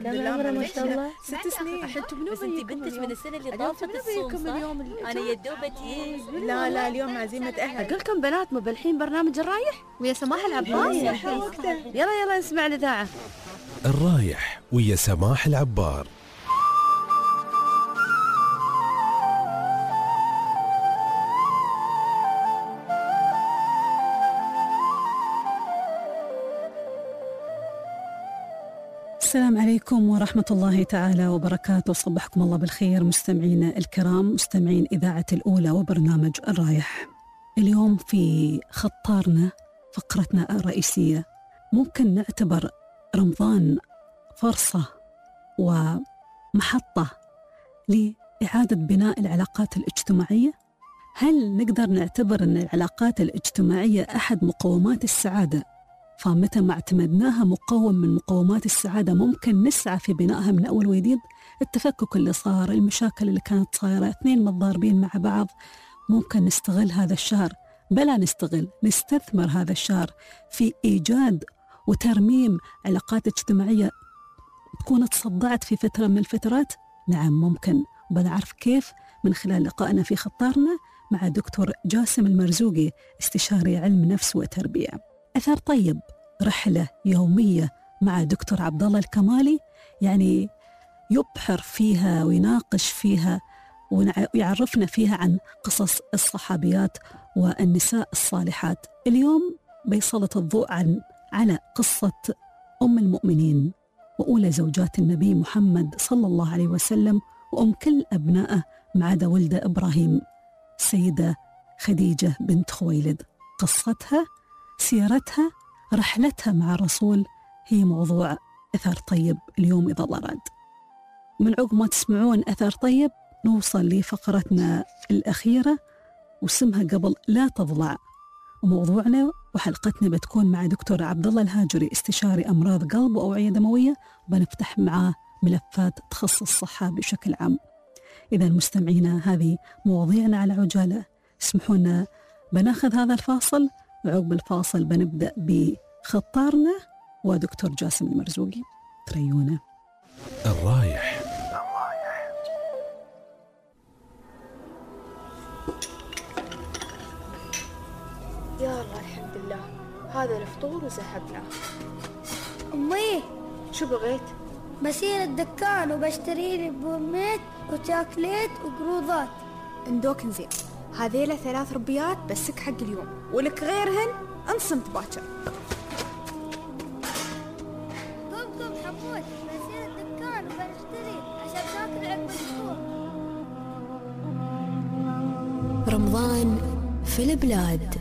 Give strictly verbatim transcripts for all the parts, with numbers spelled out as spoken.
الحمد لله ما شاء الله ست سنين. بس انت بنتك من السنه اللي طافت الصوم صح؟ انا يدوبتي. لا لا اليوم عزيمه اهل. اقول لكم بنات مبلحين برنامج الرايح ويا سماح العباس. يلا يلا نسمع الاذاعه. الرايح ويا سماح العبار. السلام عليكم ورحمة الله تعالى وبركاته. صبحكم الله بالخير مستمعينا الكرام، مستمعين إذاعة الأولى وبرنامج الرايح. اليوم في خطارنا فقرتنا الرئيسية، ممكن نعتبر رمضان فرصة ومحطة لإعادة بناء العلاقات الاجتماعية؟ هل نقدر نعتبر أن العلاقات الاجتماعية أحد مقومات السعادة؟ فمتى ما اعتمدناها مقوم من مقومات السعادة ممكن نسعى في بنائها من أول وجديد. التفكك اللي صار، المشاكل اللي كانت صايرة، اثنين متضاربين مع بعض، ممكن نستغل هذا الشهر، بلا نستغل نستثمر هذا الشهر في إيجاد وترميم علاقات اجتماعية تكون تصدعت في فترة من الفترات. نعم ممكن، وبنعرف كيف من خلال لقائنا في خطارنا مع دكتور جاسم المرزوقي، استشاري علم نفس وتربية. أثر طيب، رحلة يومية مع دكتور عبد الله الكمالي، يعني يبحر فيها ويناقش فيها ويعرفنا فيها عن قصص الصحابيات والنساء الصالحات. اليوم بيسلط الضوء عن على قصة أم المؤمنين وأولى زوجات النبي محمد صلى الله عليه وسلم، وأم كل أبنائه ما عدا ولده إبراهيم، السيدة خديجة بنت خويلد. قصتها، سيرتها، رحلتها مع الرسول هي موضوع أثر طيب اليوم إذا الله راد. من عقب ما تسمعون أثر طيب نوصل لفقرتنا الأخيرة واسمها قبل لا تضلع، وموضوعنا وحلقتنا بتكون مع دكتور عبد الله الهاجري، استشاري أمراض قلب وأوعية دموية، وبنفتح معاه ملفات تخص الصحة بشكل عام. إذا مستمعينا هذه مواضيعنا على عجالة، اسمحونا بناخذ هذا الفاصل، وعقب الفاصل بنبدأ بخطارنا ودكتور جاسم المرزوقي. تريونا. الرايح. يا الله الحمد لله، هذا الفطور وسحبنا. أمي شو بغيت؟ بسير الدكان وبشتري لي بوميت وشاكليت وقروضات. اندوك نزين، هذيلا ثلاث ربيات بسك حق اليوم، ولك غيرهن انصمت باكر. قم قم حمود، بسير الدكان وبنشتري عشان تاكل عقب الفطور. رمضان في البلاد.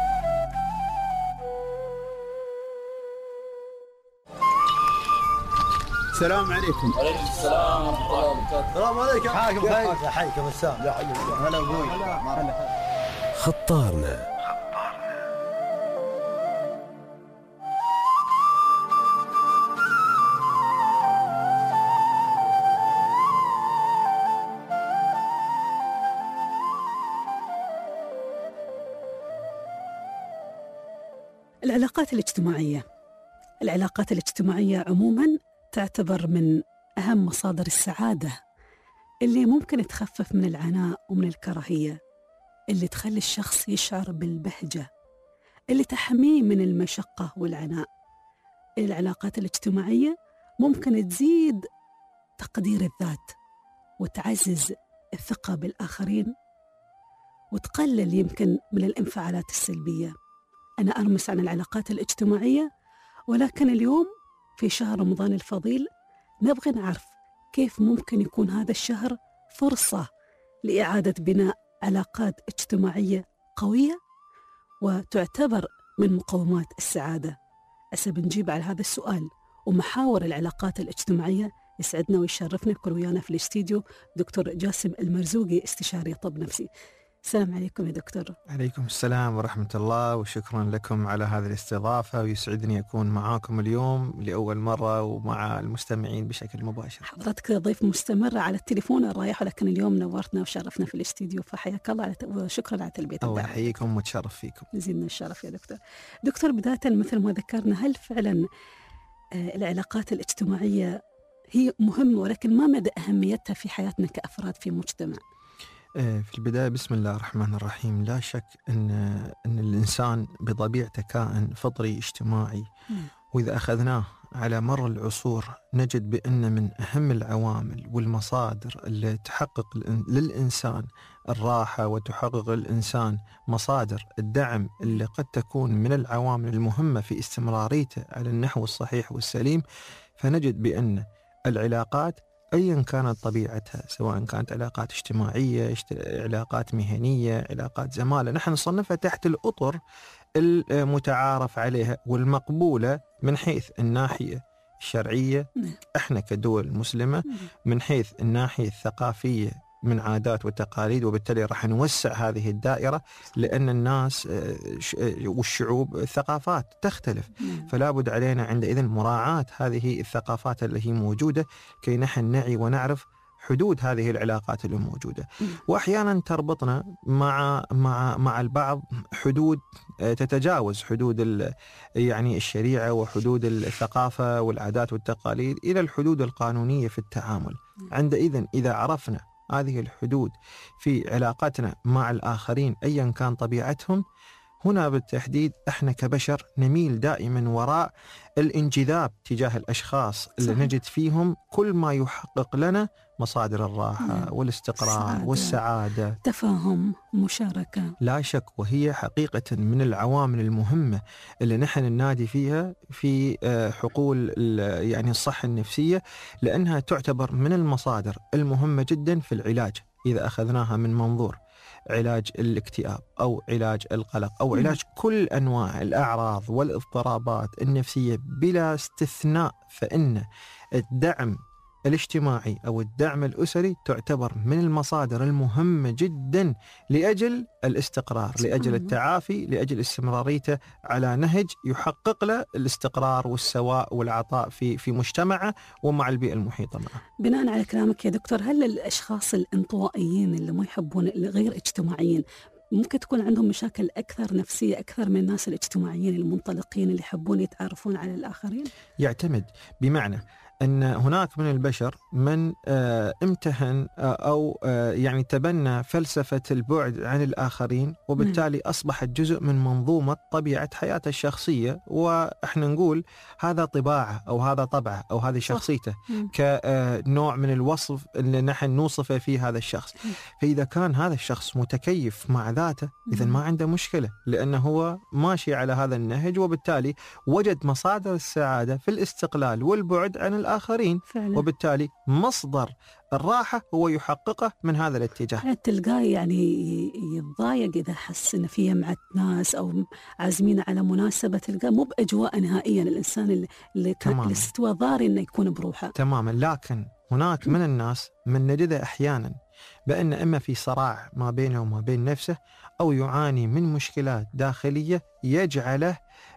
السلام عليكم. وعليكم السلام ورحمة الله وبركاته. السلام عليكم. حاكم حيكم حيكم السلام. يا حي هلا ابوي. خطارنا. العلاقات الاجتماعية. العلاقات الاجتماعية عموماً تعتبر من أهم مصادر السعادة اللي ممكن تخفف من العناء ومن الكراهية، اللي تخلي الشخص يشعر بالبهجة، اللي تحميه من المشقة والعناء. العلاقات الاجتماعية ممكن تزيد تقدير الذات وتعزز الثقة بالآخرين وتقلل يمكن من الانفعالات السلبية. أنا أرمس عن العلاقات الاجتماعية، ولكن اليوم في شهر رمضان الفضيل نبغى نعرف كيف ممكن يكون هذا الشهر فرصة لإعادة بناء علاقات اجتماعية قوية وتعتبر من مقومات السعادة. أسا بنجيب على هذا السؤال ومحاور العلاقات الاجتماعية. يسعدنا ويشرفنا يكون ويانا في الاستديو دكتور جاسم المرزوقي، استشاري طب نفسي. السلام عليكم يا دكتور. عليكم السلام ورحمة الله، وشكرا لكم على هذه الاستضافة، ويسعدني أكون معاكم اليوم لأول مرة ومع المستمعين بشكل مباشر. حضرتك ضيف مستمر على التليفون الرايح، ولكن اليوم نورتنا وشرفنا في الاستديو، فحياك الله على وشكرا على تلبية الدعوة. الله يحييكم وتشرف فيكم. يزيدنا الشرف يا دكتور. دكتور بداية مثل ما ذكرنا، هل فعلا العلاقات الاجتماعية هي مهمة، ولكن ما مدى أهميتها في حياتنا كأفراد في مجتمع؟ في البداية بسم الله الرحمن الرحيم، لا شك أن أن الإنسان بطبيعته كائن فطري اجتماعي، وإذا أخذناه على مر العصور نجد بأن من أهم العوامل والمصادر اللي تحقق للإنسان الراحة وتحقق للإنسان مصادر الدعم اللي قد تكون من العوامل المهمة في استمراريته على النحو الصحيح والسليم، فنجد بأن العلاقات أيا كانت طبيعتها، سواء كانت علاقات اجتماعية، علاقات مهنية، علاقات زمالة، نحن نصنفها تحت الأطر المتعارف عليها والمقبولة من حيث الناحية الشرعية احنا كدول مسلمة، من حيث الناحية الثقافية من عادات وتقاليد، وبالتالي راح نوسع هذه الدائرة لأن الناس والشعوب الثقافات تختلف، فلا بد علينا عندئذ مراعاة هذه الثقافات اللي هي موجودة كي نحن نعي ونعرف حدود هذه العلاقات اللي موجودة. وأحيانا تربطنا مع مع مع البعض حدود تتجاوز حدود يعني الشريعة وحدود الثقافة والعادات والتقاليد إلى الحدود القانونية في التعامل. عندئذ إذا عرفنا هذه الحدود في علاقتنا مع الآخرين أيا كان طبيعتهم، هنا بالتحديد احنا كبشر نميل دائما وراء الانجذاب تجاه الأشخاص اللي صحيح. نجد فيهم كل ما يحقق لنا مصادر الراحة نعم. والاستقرار السعادة. والسعادة، تفاهم، مشاركة، لا شك، وهي حقيقة من العوامل المهمة اللي نحن ننادي فيها في حقول يعني الصحة النفسية، لأنها تعتبر من المصادر المهمة جدا في العلاج إذا أخذناها من منظور علاج الاكتئاب أو علاج القلق أو علاج كل أنواع الأعراض والاضطرابات النفسية بلا استثناء. فإن الدعم الاجتماعي أو الدعم الأسري تعتبر من المصادر المهمة جدا لأجل الاستقرار، لأجل التعافي، لأجل استمراريته على نهج يحقق له الاستقرار والسواء والعطاء في في مجتمعه ومع البيئة المحيطة معه. بناء على كلامك يا دكتور، هل الأشخاص الانطوائيين اللي ما يحبون الغير اجتماعيين ممكن تكون عندهم مشاكل أكثر نفسية أكثر من الناس الاجتماعيين المنطلقين اللي يحبون يتعرفون على الآخرين؟ يعتمد، بمعنى أن هناك من البشر من امتهن أو يعني تبنى فلسفة البعد عن الآخرين، وبالتالي أصبحت جزء من منظومة طبيعة حياته الشخصية، وإحنا نقول هذا طباعه أو هذا طبعه أو هذه شخصيته كنوع من الوصف اللي نحن نوصفه فيه هذا الشخص. فإذا كان هذا الشخص متكيف مع ذاته إذن ما عنده مشكلة، لأنه هو ماشي على هذا النهج، وبالتالي وجد مصادر السعادة في الاستقلال والبعد عن الآخرين آخرين فعلا. وبالتالي مصدر الراحة هو يحققه من هذا الاتجاه. تلقاه يعني يتضايق إذا حس إن فيه مع ناس أو عازمين على مناسبة، تلقاه مو بأجواء نهائيا الإنسان اللي كان استوى ضاري إنه يكون بروحه تماما. لكن هناك من الناس من نجده أحيانا بأن إما في صراع ما بينه وما بين نفسه، أو يعاني من مشكلات داخلية يجعله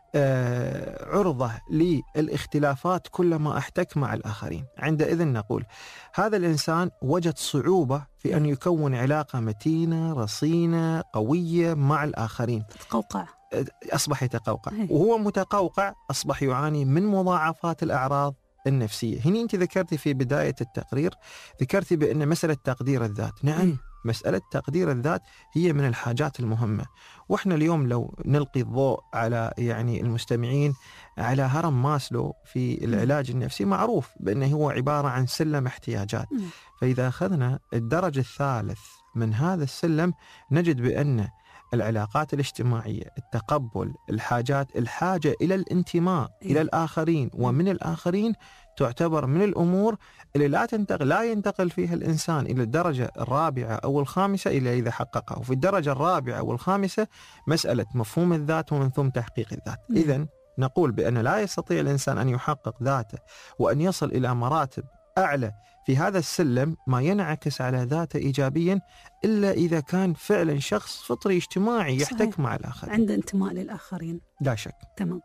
عرضة للاختلافات كلما احتك مع الآخرين. عندئذ نقول هذا الإنسان وجد صعوبة في أن يكون علاقة متينة رصينة قوية مع الآخرين، تتقوقع، أصبح يتقوقع، وهو متقوقع أصبح يعاني من مضاعفات الأعراض النفسية. هنا أنت ذكرتي في بداية التقرير، ذكرتي بأن مسألة تقدير الذات، نعم مسألة تقدير الذات هي من الحاجات المهمة. وإحنا اليوم لو نلقي الضوء على يعني المستمعين على هرم ماسلو في العلاج النفسي، معروف بأنه هو عبارة عن سلم احتياجات. فإذا أخذنا الدرجة الثالث من هذا السلم نجد بأن العلاقات الاجتماعية، التقبل، الحاجات، الحاجة إلى الانتماء إلى الآخرين ومن الآخرين تعتبر من الأمور اللي لا تنتقل لا ينتقل فيها الإنسان إلى الدرجة الرابعة أو الخامسة إلا إذا حققها. وفي الدرجة الرابعة والخامسة مسألة مفهوم الذات ومن ثم تحقيق الذات. إذن نقول بأن لا يستطيع الإنسان أن يحقق ذاته وأن يصل إلى مراتب أعلى في هذا السلم ما ينعكس على ذاته إيجابيا إلا إذا كان فعلا شخص فطري اجتماعي يحتك مع الآخرين، عنده انتماء للآخرين. لا شك. تمام.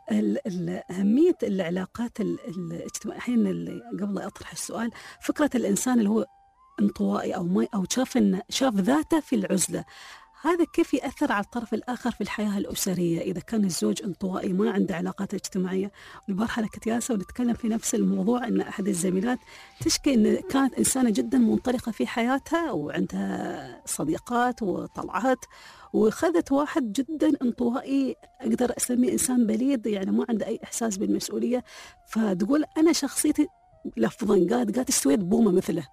أهمية العلاقات الاجتماعية، الحين قبل أطرح السؤال، فكرة الإنسان اللي هو انطوائي أو ما أو شاف إن شاف ذاته في العزلة، هذا كيف يأثر على الطرف الآخر في الحياة الأسرية إذا كان الزوج انطوائي ما عنده علاقات اجتماعية؟ والبارحة أنا كنت جالسة ونتكلم في نفس الموضوع، أن أحد الزميلات تشكي أن كانت إنسانة جدا منطلقة في حياتها وعندها صديقات وطلعات، وخذت واحد جدا انطوائي أقدر أسميه إنسان بليد، يعني ما عنده أي إحساس بالمسؤولية. فتقول أنا شخصيتي لفظا قالت قالت استويت بومة مثله.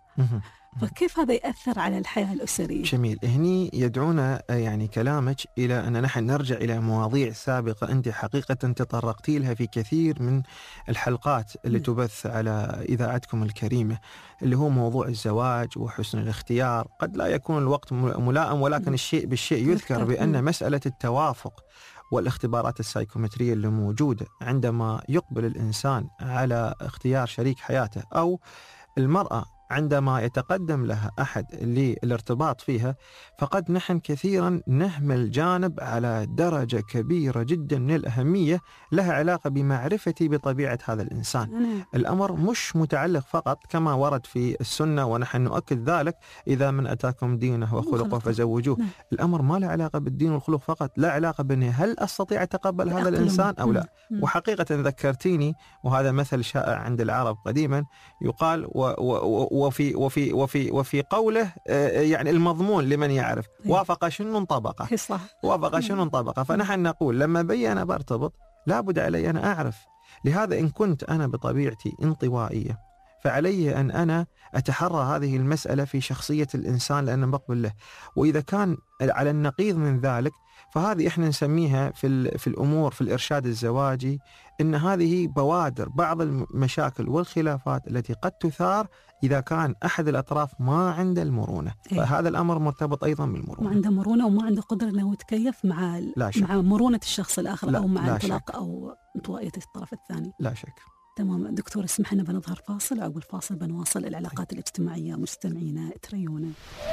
فكيف هذا يأثر على الحياة الأسرية؟ جميل. هني يدعونا يعني كلامك إلى أن نحن نرجع إلى مواضيع سابقة أنت حقيقة تطرقتي لها في كثير من الحلقات اللي م. تبث على إذاعتكم الكريمة، اللي هو موضوع الزواج وحسن الاختيار. قد لا يكون الوقت ملائم، ولكن الشيء بالشيء يذكر بأن مسألة التوافق والاختبارات السايكومترية اللي موجودة عندما يقبل الإنسان على اختيار شريك حياته، أو المرأة عندما يتقدم لها أحد للارتباط فيها، فقد نحن كثيرا نهمل جانب على درجة كبيرة جدا من الأهمية لها علاقة بمعرفتي بطبيعة هذا الإنسان. الأمر مش متعلق فقط كما ورد في السنة، ونحن نؤكد ذلك: إذا من أتاكم دينه وخلقه فزوجوه. الأمر ما له علاقة بالدين والخلق فقط، لا علاقة بأنه هل أستطيع أتقبل هذا الإنسان أو لا. وحقيقة ذكرتيني، وهذا مثل شائع عند العرب قديما، يقال و و وفي وفي وفي وفي قوله يعني المضمون لمن يعرف، وافق شنو انطبق، وافق شنو انطبق. فنحن نقول لما بي أنا برتبط لابد علي أن أعرف. لهذا إن كنت أنا بطبيعتي انطوائية، فعلي أن أنا أتحرى هذه المسألة في شخصية الإنسان لأن بقبل له. وإذا كان على النقيض من ذلك، فهذه إحنا نسميها في في الأمور في الإرشاد الزواجي إن هذه بوادر بعض المشاكل والخلافات التي قد تثار إذا كان أحد الأطراف ما عنده المرونة. إيه؟ فهذا الأمر مرتبط أيضا بالمرونة. ما عنده مرونة وما عنده قدرة أنه يتكيف مع مع مرونة الشخص الآخر، لا، أو مع انطلاق أو انطوائية الطرف الثاني. لا شك. تمام دكتور، اسمح لنا بنظهر فاصل، وعقب الفاصل بنواصل العلاقات الاجتماعية. مستمعينا تريونا.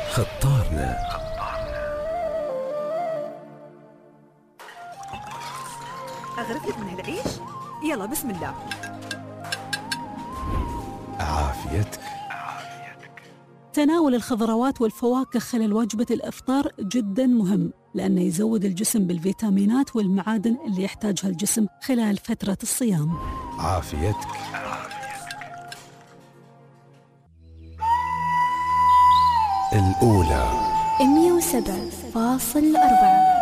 خطارنا. أغرفك من العيش؟ يلا بسم الله. عافيتك. تناول الخضروات والفواكه خلال وجبة الإفطار جدا مهم، لأنه يزود الجسم بالفيتامينات والمعادن اللي يحتاجها الجسم خلال فترة الصيام. عافيتك. الأولى مية وسبعة فاصل أربعة.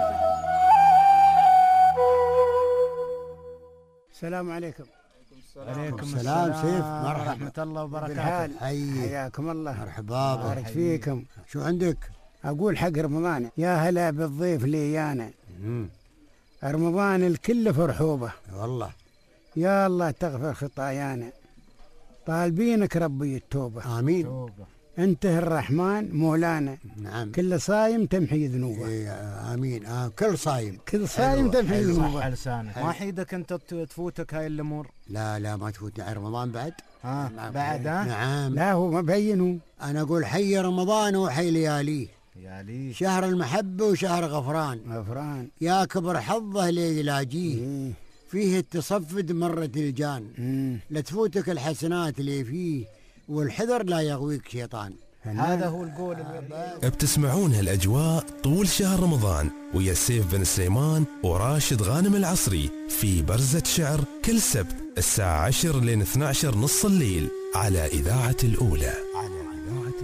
السلام عليكم. عليكم السلام سيف، مرحبا ورحمة الله وبركاته. حياكم الله. مرحبا، بارك فيكم. شو عندك؟ أقول حق رمضان، يا هلا بالضيف لي أنا. رمضان الكل فرحوبة والله. يا الله تغفر خطايانا، طالبينك ربي التوبة. آمين. توبة. أنت الرحمن مولانا. نعم. كل صايم تمحي ذنوبه. إيه آمين. آه كل صايم. كل صايم تمحي ذنوبه. صح لسانك. ما حيدك أنت تفوتك هاي الأمور؟ لا لا ما تفوتني على رمضان بعد. ها آه بعد ها؟ نعم. لا هو ما بينه. أنا أقول حي رمضان وحي لياليه. لياليه. شهر المحبة وشهر غفران. غفران. يا كبر حظه ليلاجيه. إيه. فيه التصفد مرة الجان. مم. لا تفوتك الحسنات اللي فيه، والحذر لا يغويك شيطان. هذا هو القول. بتسمعون هالأجواء طول شهر رمضان ويا سيف بن سليمان وراشد غانم العصري في برزة شعر كل سبت الساعة عشر لين اثنى عشر نص الليل على إذاعة الأولى. على إذاعة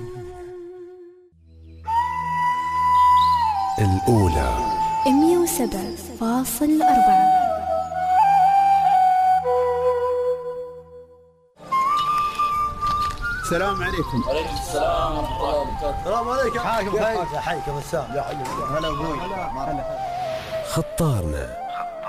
الأولى. الأولى مية وسبعة فاصل أربعة. السلام عليكم. وعليكم السلام ورحمة الله وبركاته. السلام عليكم. حاكم حيك حيكم السلام. يا حي هلا ابوي. خطارنا.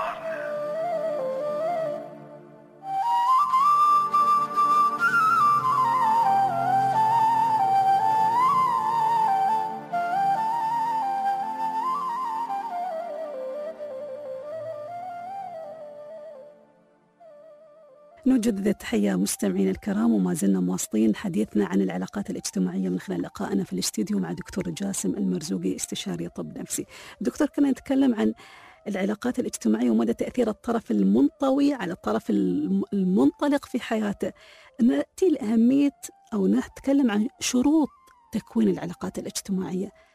نجدد التحية مستمعين الكرام، وما زلنا مواصلين حديثنا عن العلاقات الاجتماعية من خلال لقائنا في الاستديو مع دكتور جاسم المرزوقي استشاري طب نفسي. دكتور، كنا نتكلم عن العلاقات الاجتماعية ومدى تأثير الطرف المنطوي على الطرف المنطلق في حياته. نأتي لأهمية أو نتكلم عن شروط تكوين العلاقات الاجتماعية.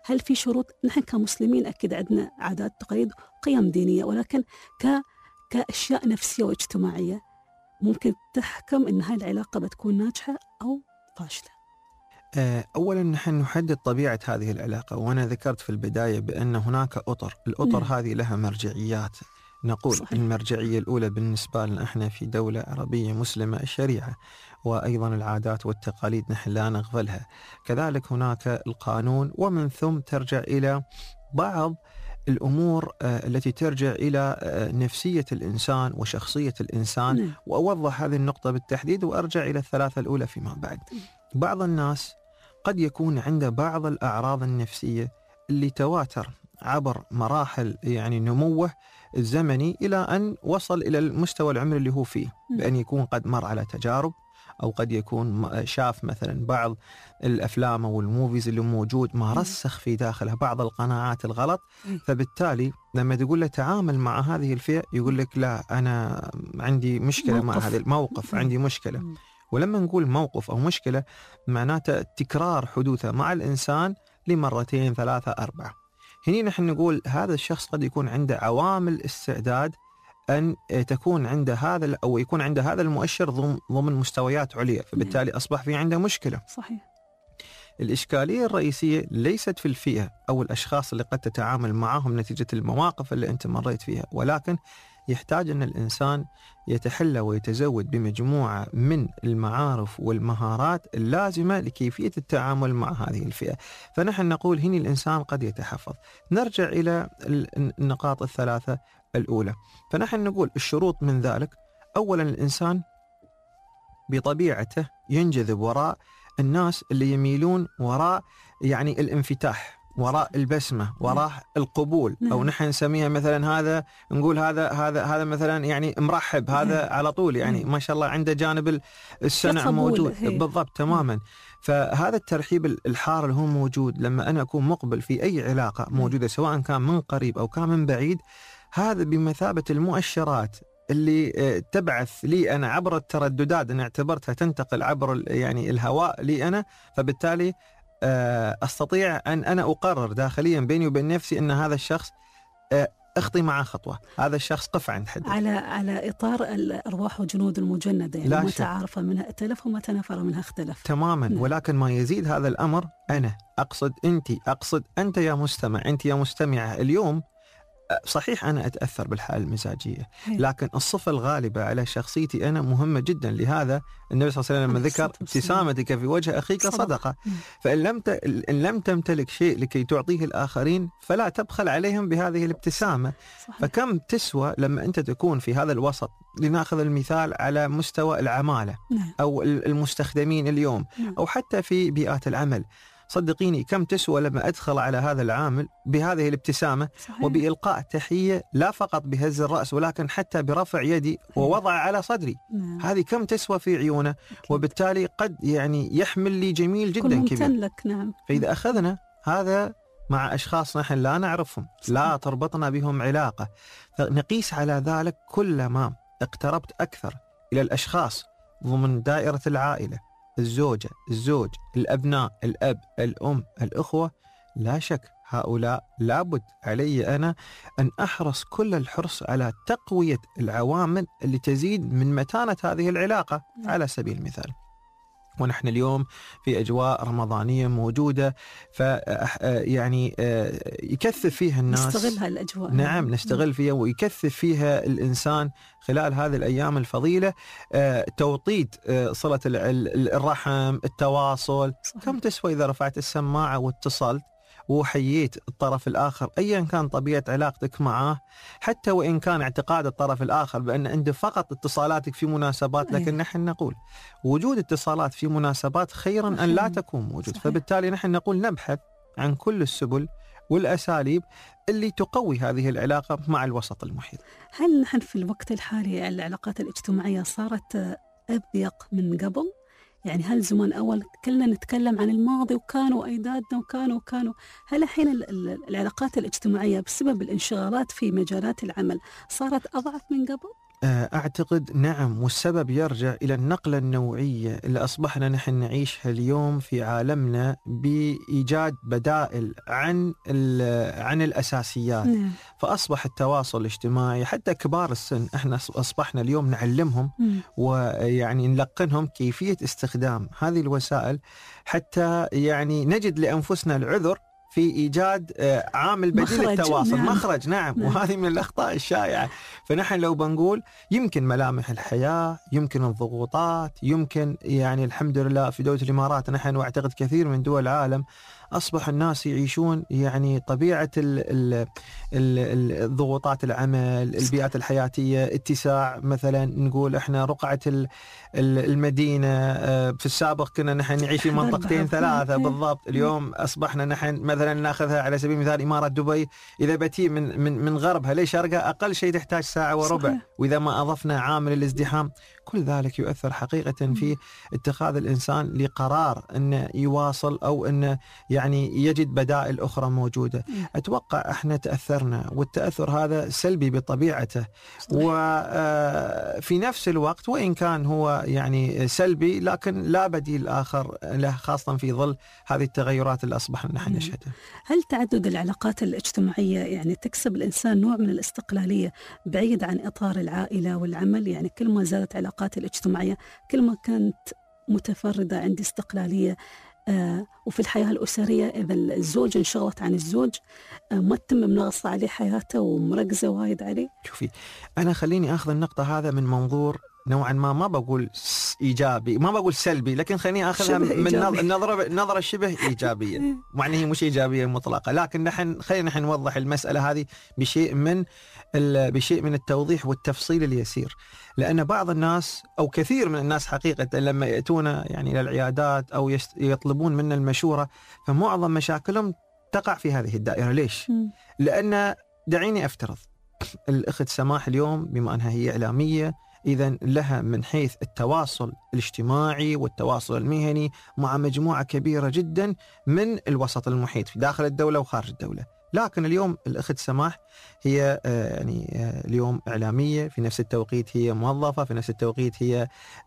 هل في شروط؟ نحن كمسلمين أكيد عندنا عادات تقاليد وقيم دينية، ولكن ك كأشياء نفسية واجتماعية ممكن تحكم أن هاي العلاقة بتكون ناجحة أو فاشلة. أولا نحن نحدد طبيعة هذه العلاقة، وأنا ذكرت في البداية بأن هناك أطر، الأطر نعم. هذه لها مرجعيات. نقول صحيح. المرجعية الأولى بالنسبة لنا إحنا في دولة عربية مسلمة الشريعة، وأيضا العادات والتقاليد نحن لا نغفلها. كذلك هناك القانون، ومن ثم ترجع إلى بعض الأمور التي ترجع إلى نفسية الإنسان وشخصية الإنسان نعم. وأوضح هذه النقطة بالتحديد وأرجع إلى الثلاثة الأولى فيما بعد. بعض الناس قد يكون عنده بعض الأعراض النفسية اللي تواتر عبر مراحل يعني نموه الزمني إلى أن وصل إلى المستوى العمري اللي هو فيه، بأن يكون قد مر على تجارب، أو قد يكون شاف مثلا بعض الأفلام أو الموفيز اللي موجود ما رسخ في داخلها بعض القناعات الغلط. فبالتالي لما تقول له تعامل مع هذه الفئة يقول لك لا أنا عندي مشكلة موقف. مع هذا الموقف عندي مشكلة. ولما نقول موقف أو مشكلة معناته تكرار حدوثه مع الإنسان لمرتين ثلاثة أربعة. هنا نحن نقول هذا الشخص قد يكون عنده عوامل استعداد أن تكون عنده هذا أو يكون عنده هذا المؤشر ضمن مستويات عليا، فبالتالي أصبح في عنده مشكلة. صحيح. الإشكالية الرئيسية ليست في الفئة أو الأشخاص اللي قد تتعامل معهم نتيجة المواقف اللي أنت مريت فيها، ولكن يحتاج أن الإنسان يتحلى ويتزود بمجموعة من المعارف والمهارات اللازمة لكيفية التعامل مع هذه الفئة. فنحن نقول هنا الإنسان قد يتحفظ. نرجع إلى النقاط الثلاثة الأولى. فنحن نقول الشروط من ذلك، أولا الإنسان بطبيعته ينجذب وراء الناس اللي يميلون وراء يعني الانفتاح، وراء البسمة، وراء القبول، أو نحن نسميها مثلا هذا نقول هذا هذا هذا مثلا يعني مرحب، هذا على طول يعني ما شاء الله عنده جانب السنع موجود. بالضبط تماما. فهذا الترحيب الحار اللي هو موجود لما أنا أكون مقبل في أي علاقة موجودة سواء كان من قريب أو كان من بعيد، هذا بمثابة المؤشرات اللي تبعث لي أنا عبر الترددات أنا اعتبرتها تنتقل عبر يعني الهواء لي أنا، فبالتالي أستطيع أن أنا أقرر داخليا بيني وبين نفسي أن هذا الشخص أخطي معه خطوة، هذا الشخص قف عند حد. على على إطار الأرواح وجنود المجندة، يعني متعارفة منها ائتلف ومتنافر منها اختلف. تماما. نعم. ولكن ما يزيد هذا الأمر، أنا أقصد أنت، أقصد أنت يا مستمع، أنت يا مستمعة. اليوم صحيح أنا أتأثر بالحالة المزاجية، لكن الصفة الغالبة على شخصيتي أنا مهمة جدا. لهذا النبي صلى الله عليه وسلم لما ذكر ابتسامتك في وجه أخيك صدقة. فإن لم ت... إن لم تمتلك شيء لكي تعطيه الآخرين فلا تبخل عليهم بهذه الابتسامة. صحيح. فكم تسوى لما أنت تكون في هذا الوسط؟ لنأخذ المثال على مستوى العمالة أو المستخدمين اليوم، أو حتى في بيئات العمل. صدقيني كم تسوى لما أدخل على هذا العامل بهذه الابتسامة. صحيح. وبإلقاء تحية، لا فقط بهز الرأس ولكن حتى برفع يدي ووضع على صدري. نعم. هذه كم تسوى في عيونه. أكيد. وبالتالي قد يعني يحمل لي جميل جدا كبير. لك. نعم. فإذا أخذنا هذا مع أشخاص نحن لا نعرفهم، لا تربطنا بهم علاقة، فنقيس على ذلك كلما اقتربت أكثر إلى الأشخاص ضمن دائرة العائلة، الزوجة، الزوج، الأبناء، الأب، الأم، الأخوة، لا شك هؤلاء لابد علي أنا أن أحرص كل الحرص على تقوية العوامل اللي تزيد من متانة هذه العلاقة. على سبيل المثال، ونحن اليوم في أجواء رمضانية موجودة، ف يعني يكثف فيها الناس، نستغل هالأجواء. نعم نستغل فيها ويكثف فيها الإنسان خلال هذه الأيام الفضيلة توطيد صلة الرحم، التواصل. صحيح. كم تسوى إذا رفعت السماعة واتصلت وحييت الطرف الآخر أيا كان طبيعة علاقتك معه، حتى وإن كان اعتقاد الطرف الآخر بأن عنده فقط اتصالاتك في مناسبات، لكن نحن نقول وجود اتصالات في مناسبات خيرا أن لا تكون موجود. فبالتالي نحن نقول نبحث عن كل السبل والأساليب اللي تقوي هذه العلاقة مع الوسط المحيط. هل نحن في الوقت الحالي العلاقات الاجتماعية صارت أضيق من قبل؟ يعني هل زمان أول كلنا نتكلم عن الماضي وكانوا أجدادنا وكانوا وكانوا هل الحين العلاقات الاجتماعية بسبب الانشغالات في مجالات العمل صارت أضعف من قبل؟ أعتقد نعم، والسبب يرجع إلى النقلة النوعية اللي أصبحنا نحن نعيشها اليوم في عالمنا بإيجاد بدائل عن عن الأساسيات. نعم. فأصبح التواصل الاجتماعي حتى كبار السن احنا أصبحنا اليوم نعلمهم مم. ويعني نلقنهم كيفية استخدام هذه الوسائل حتى يعني نجد لأنفسنا العذر في إيجاد عامل بديل للتواصل. نعم. مخرج نعم. نعم. وهذه من الأخطاء الشائعة. فنحن لو بنقول يمكن ملامح الحياة، يمكن الضغوطات، يمكن يعني الحمد لله في دولة الإمارات نحن وأعتقد كثير من دول العالم أصبح الناس يعيشون يعني طبيعة الضغوطات العمل، البيئات الحياتية، اتساع. مثلا نقول إحنا رقعة المدينة في السابق كنا نحن نعيش في منطقتين ثلاثة بالضبط، اليوم أصبحنا نحن مثلا ناخذها على سبيل المثال إمارة دبي، إذا بتي من من من غربها لشرقها أقل شيء تحتاج ساعة وربع. صحيح. وإذا ما أضفنا عامل الازدحام، كل ذلك يؤثر حقيقة في اتخاذ الإنسان لقرار أنه يواصل أو أنه يعني يجد بدائل أخرى موجودة. أتوقع احنا تأثرنا، والتأثر هذا سلبي بطبيعته. وفي نفس الوقت وإن كان هو يعني سلبي لكن لا بديل آخر له، خاصة في ظل هذه التغيرات اللي أصبحنا نحن نشهدها. هل تعدد العلاقات الاجتماعية يعني تكسب الإنسان نوع من الاستقلالية بعيد عن إطار العائلة والعمل؟ يعني كل ما زادت علاقاتي الاجتماعية كل ما كانت متفردة، عندي استقلالية. آه وفي الحياة الأسرية إذا الزوج انشغلت عن الزوج آه ما تتم منغصة عليه حياته ومركزة وايد عليه. شوفي، أنا خليني أخذ النقطة هذا من منظور نوعا ما ما بقول إيجابي، ما بقول سلبي، لكن خليني أخذها من نظرة نظرة شبه إيجابية، مع أنها مش إيجابية مطلقة. لكن نحن خلينا نحن نوضح المسألة هذه بشيء من بشيء من التوضيح والتفصيل اليسير. لأن بعض الناس أو كثير من الناس حقيقة لما يأتون يعني إلى العيادات أو يطلبون منا المشورة، فمعظم مشاكلهم تقع في هذه الدائرة. ليش؟ م. لأن دعيني أفترض الأخت سماح اليوم بما أنها هي إعلامية، إذن لها من حيث التواصل الاجتماعي والتواصل المهني مع مجموعة كبيرة جدا من الوسط المحيط في داخل الدولة وخارج الدولة. لكن اليوم الأخت سماح هي يعني اليوم إعلامية، في نفس التوقيت هي موظفة، في نفس التوقيت هي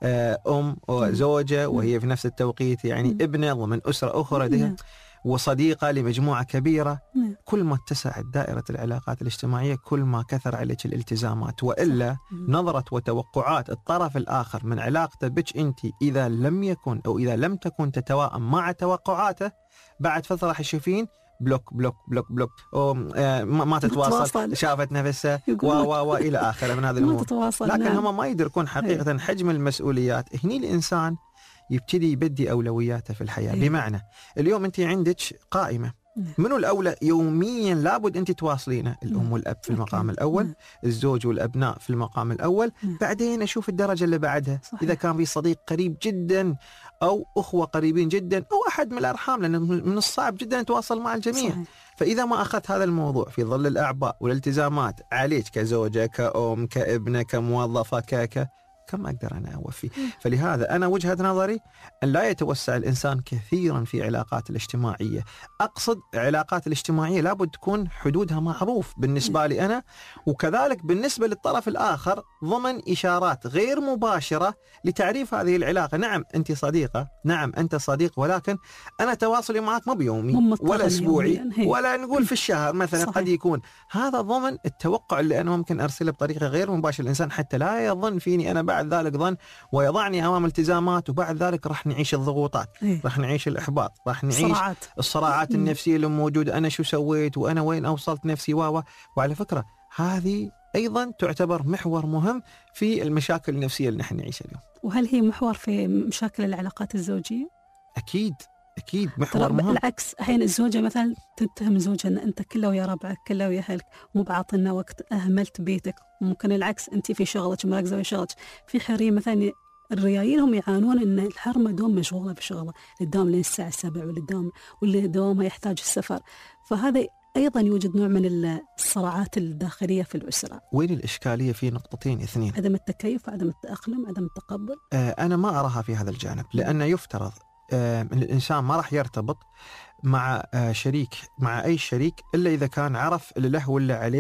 أم وزوجة، وهي في نفس التوقيت يعني ابنة ضمن أسرة أخرى ده وصديقة لمجموعة كبيرة. كل ما اتسعت دائرة العلاقات الاجتماعية كل ما كثر عليك الالتزامات، وإلا نظرة وتوقعات الطرف الآخر من علاقته بك أنت إذا لم يكن أو إذا لم تكن تتوائم مع توقعاته، بعد فترة راح تشوفين بلوك بلوك بلوك بلوك آه ما تتواصل، شافت نفسها و و و إلى آخره من هذه الأمور. لكن نعم. هم ما يدركون حقيقة حجم المسؤوليات. هني الإنسان يبتدي يبدي أولوياته في الحياة. أيه. بمعنى اليوم أنت عندك قائمة، منو الأولى يوميا لابد أنت تواصلينه؟ الأم والأب في المقام الأول، الزوج والأبناء في المقام الأول، بعدين أشوف الدرجة اللي بعدها. صحيح. إذا كان في صديق قريب جدا أو أخوة قريبين جدا أو أحد من الأرحام، لأن من الصعب جدا نتواصل مع الجميع. صحيح. فإذا ما أخذت هذا الموضوع في ظل الأعباء والالتزامات عليك كزوجة كأم كابنة كموظفة كاكا، كم أقدر أنا أوفي؟ فلهذا أنا وجهة نظري أن لا يتوسع الإنسان كثيرا في علاقات الاجتماعية. أقصد علاقات الاجتماعية لابد تكون حدودها معروف بالنسبة لي أنا، وكذلك بالنسبة للطرف الآخر ضمن إشارات غير مباشرة لتعريف هذه العلاقة. نعم أنت صديقة، نعم أنت صديق، ولكن أنا تواصلي معك مو بيومي ولا أسبوعي ولا نقول في الشهر مثلا. صحيح. قد يكون هذا ضمن التوقع اللي أنا ممكن أرسله بطريقة غير مباشرة الإنسان، حتى لا يظن فيني أنا بعد ذلك ظن ويضعني أمام التزامات، وبعد ذلك راح نعيش الضغوطات. إيه؟ راح نعيش الإحباط، راح نعيش الصراعات, الصراعات النفسية اللي موجودة. أنا شو سويت وأنا وين أوصلت نفسي واوا. وعلى فكرة هذه أيضا تعتبر محور مهم في المشاكل النفسية اللي نحن نعيشها اليوم. وهل هي محور في مشاكل العلاقات الزوجية؟ أكيد أكيد محور مهم. بالعكس أحيانا الزوجة مثلا تتهم زوجها أن أنت كله ويا ربعك كله ويا أهلك، مو بعطنا وقت، أهملت بيتك. ممكن العكس، أنت في شغلك مركزة في شغلك. في حرية مثلا الريايين هم يعانون أن الحرمة دوم مشغولة في شغله، الدوام لين الساعة السابعة، والدوام واللي دوامها يحتاج السفر. فهذا أيضا يوجد نوع من الصراعات الداخلية في الأسرة. وين الإشكالية؟ في نقطتين اثنين: عدم التكيف وعدم التأقلم، عدم التقبل. آه أنا ما أراها في هذا الجانب، لأن يفترض آه الإنسان ما راح يرتبط مع آه شريك مع أي شريك إلا إذا كان عرف اللي له واللي عليه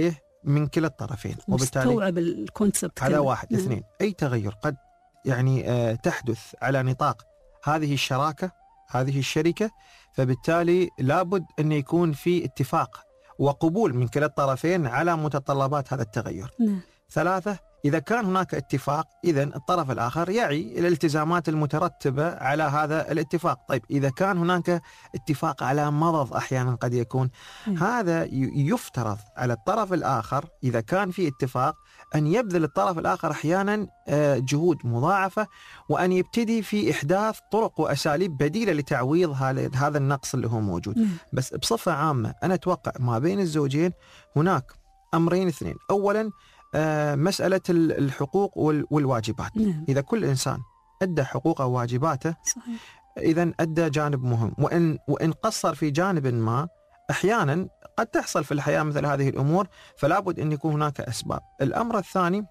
من كلا الطرفين، وبالتالي مستوعب الكونسبت. هذا واحد. اثنين، أي تغير قد يعني آه تحدث على نطاق هذه الشراكة هذه الشركة، فبالتالي لابد أن يكون في اتفاق وقبول من كلا الطرفين على متطلبات هذا التغير. نعم. ثلاثة، إذا كان هناك اتفاق إذن الطرف الآخر يعي الالتزامات المترتبة على هذا الاتفاق. طيب إذا كان هناك اتفاق على مضض أحيانا قد يكون م. هذا يفترض على الطرف الآخر إذا كان في اتفاق أن يبذل الطرف الآخر أحيانا جهود مضاعفة، وأن يبتدي في إحداث طرق وأساليب بديلة لتعويض هذا النقص اللي هو موجود. م. بس بصفة عامة أنا أتوقع ما بين الزوجين هناك أمرين اثنين. أولا آه مسألة الحقوق والواجبات. نعم. إذا كل إنسان أدى حقوقه وواجباته إذن أدى جانب مهم، وإن, وإن قصر في جانب ما أحيانا قد تحصل في الحياة مثل هذه الأمور، فلا بد أن يكون هناك أسباب. الأمر الثاني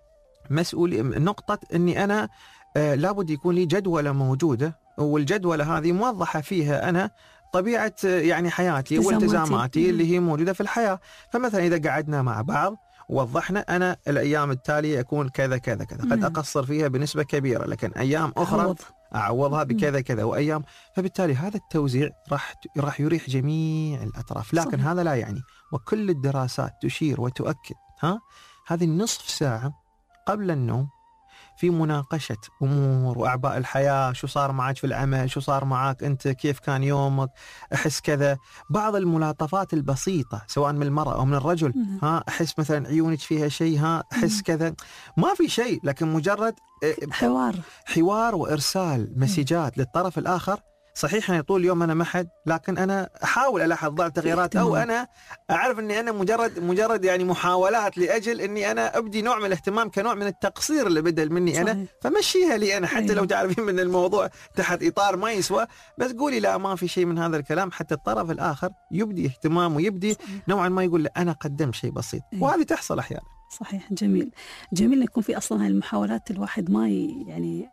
مسؤول نقطة أني أنا آه لابد يكون لي جدولة موجودة، والجدولة هذه موضحة فيها أنا طبيعة يعني حياتي والتزاماتي اللي هي موجودة في الحياة. فمثلا إذا قعدنا مع بعض وضحنا أنا الأيام التالية أكون كذا كذا كذا، قد أقصر فيها بنسبة كبيرة، لكن أيام أخرى أعوض. أعوضها بكذا كذا وأيام، فبالتالي هذا التوزيع راح راح يريح جميع الأطراف. لكن صحيح. هذا لا يعني، وكل الدراسات تشير وتؤكد ها هذه النصف ساعة قبل النوم في مناقشة أمور وأعباء الحياة، شو صار معك في العمل، شو صار معك أنت، كيف كان يومك، أحس كذا، بعض الملاطفات البسيطة سواء من المرأة أو من الرجل. ها أحس مثلا عيونك فيها شيء، ها أحس كذا، ما في شيء، لكن مجرد حوار حوار وإرسال مسجات للطرف الآخر. صحيح أنا طول اليوم أنا محد، لكن أنا أحاول ألاحظ بعض التغييرات، أو أنا أعرف أني أنا مجرد مجرد يعني محاولات لأجل أني أنا أبدي نوع من الاهتمام كنوع من التقصير اللي بدل مني. صحيح. أنا فمشيها لي أنا، حتى لو تعرفين من الموضوع تحت إطار ما يسوى، بس قولي لا ما في شيء من هذا الكلام، حتى الطرف الآخر يبدي اهتمام ويبدي نوعا ما يقول له أنا قدم شيء بسيط. وهذه تحصل أحيانا. صحيح. جميل جميل يكون في أصلا هاي المحاولات، الواحد ما يعني،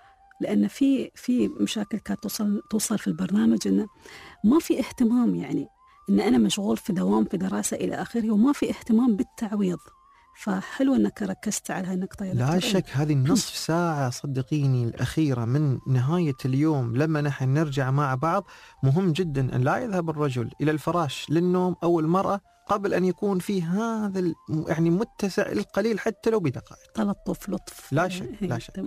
لأن في في مشاكل كانت توصل توصل في البرنامج إنه ما في اهتمام، يعني إن أنا مشغول في دوام في دراسة إلى آخره، وما في اهتمام بالتعويض. فحلو أنك ركزت على هاي النقطة. لا شك هذه النصف ساعة صدقيني الأخيرة من نهاية اليوم لما نحن نرجع مع بعض مهم جدا أن لا يذهب الرجل إلى الفراش للنوم أو المرأة قبل أن يكون في هذا يعني متسع القليل حتى لو بدقائق تلطف لطف. لا شك لا شك.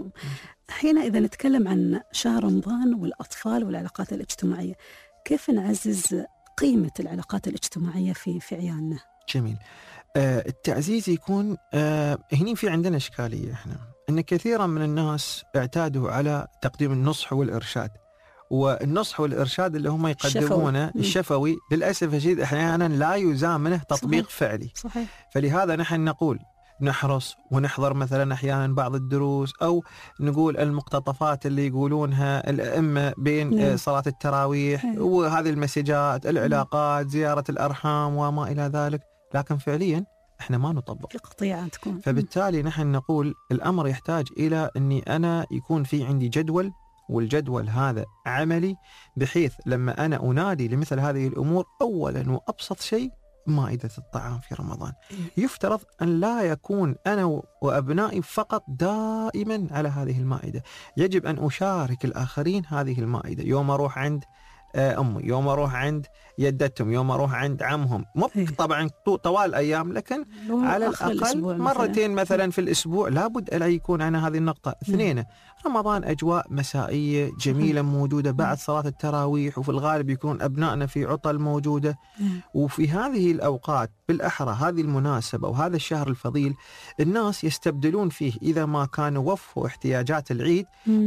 حين إذا نتكلم عن شهر رمضان والأطفال والعلاقات الاجتماعية، كيف نعزز قيمة العلاقات الاجتماعية في في عيالنا؟ جميل. آه التعزيز يكون آه هنا في عندنا إشكالية إحنا إن كثيرا من الناس اعتادوا على تقديم النصح والإرشاد، والنصح والإرشاد اللي هم يقدمونه الشفوي للأسف الشديد أحيانا لا يزامنه تطبيق. صحيح. فعلي. صحيح. فلهذا نحن نقول نحرص ونحضر مثلا أحيانا بعض الدروس، أو نقول المقتطفات اللي يقولونها الأئمة بين نعم. صلاة التراويح هي. وهذه المسجات، العلاقات، زيارة الأرحام وما إلى ذلك، لكن فعليا احنا ما نطبق، في قطيعة تكون. فبالتالي نحن نقول الأمر يحتاج إلى أني أنا يكون في عندي جدول، والجدول هذا عملي، بحيث لما أنا أنادي لمثل هذه الأمور أولا وأبسط شيء مائدة الطعام في رمضان. يفترض أن لا يكون أنا وأبنائي فقط دائما على هذه المائدة، يجب أن أشارك الآخرين هذه المائدة. يوم أروح عند أمي، يوم أروح عند يدتهم، يوم أروح عند عمهم، مو طبعا طوال الأيام، لكن على الأقل مرتين مثلا. مثلا في الأسبوع لابد أن يكون عنا هذه النقطة. اثنين، رمضان أجواء مسائية جميلة موجودة بعد صلاة التراويح، وفي الغالب يكون أبنائنا في عطل موجودة، وفي هذه الأوقات بالأحرى هذه المناسبة وهذا الشهر الفضيل الناس يستبدلون فيه إذا ما كانوا وفوا احتياجات العيد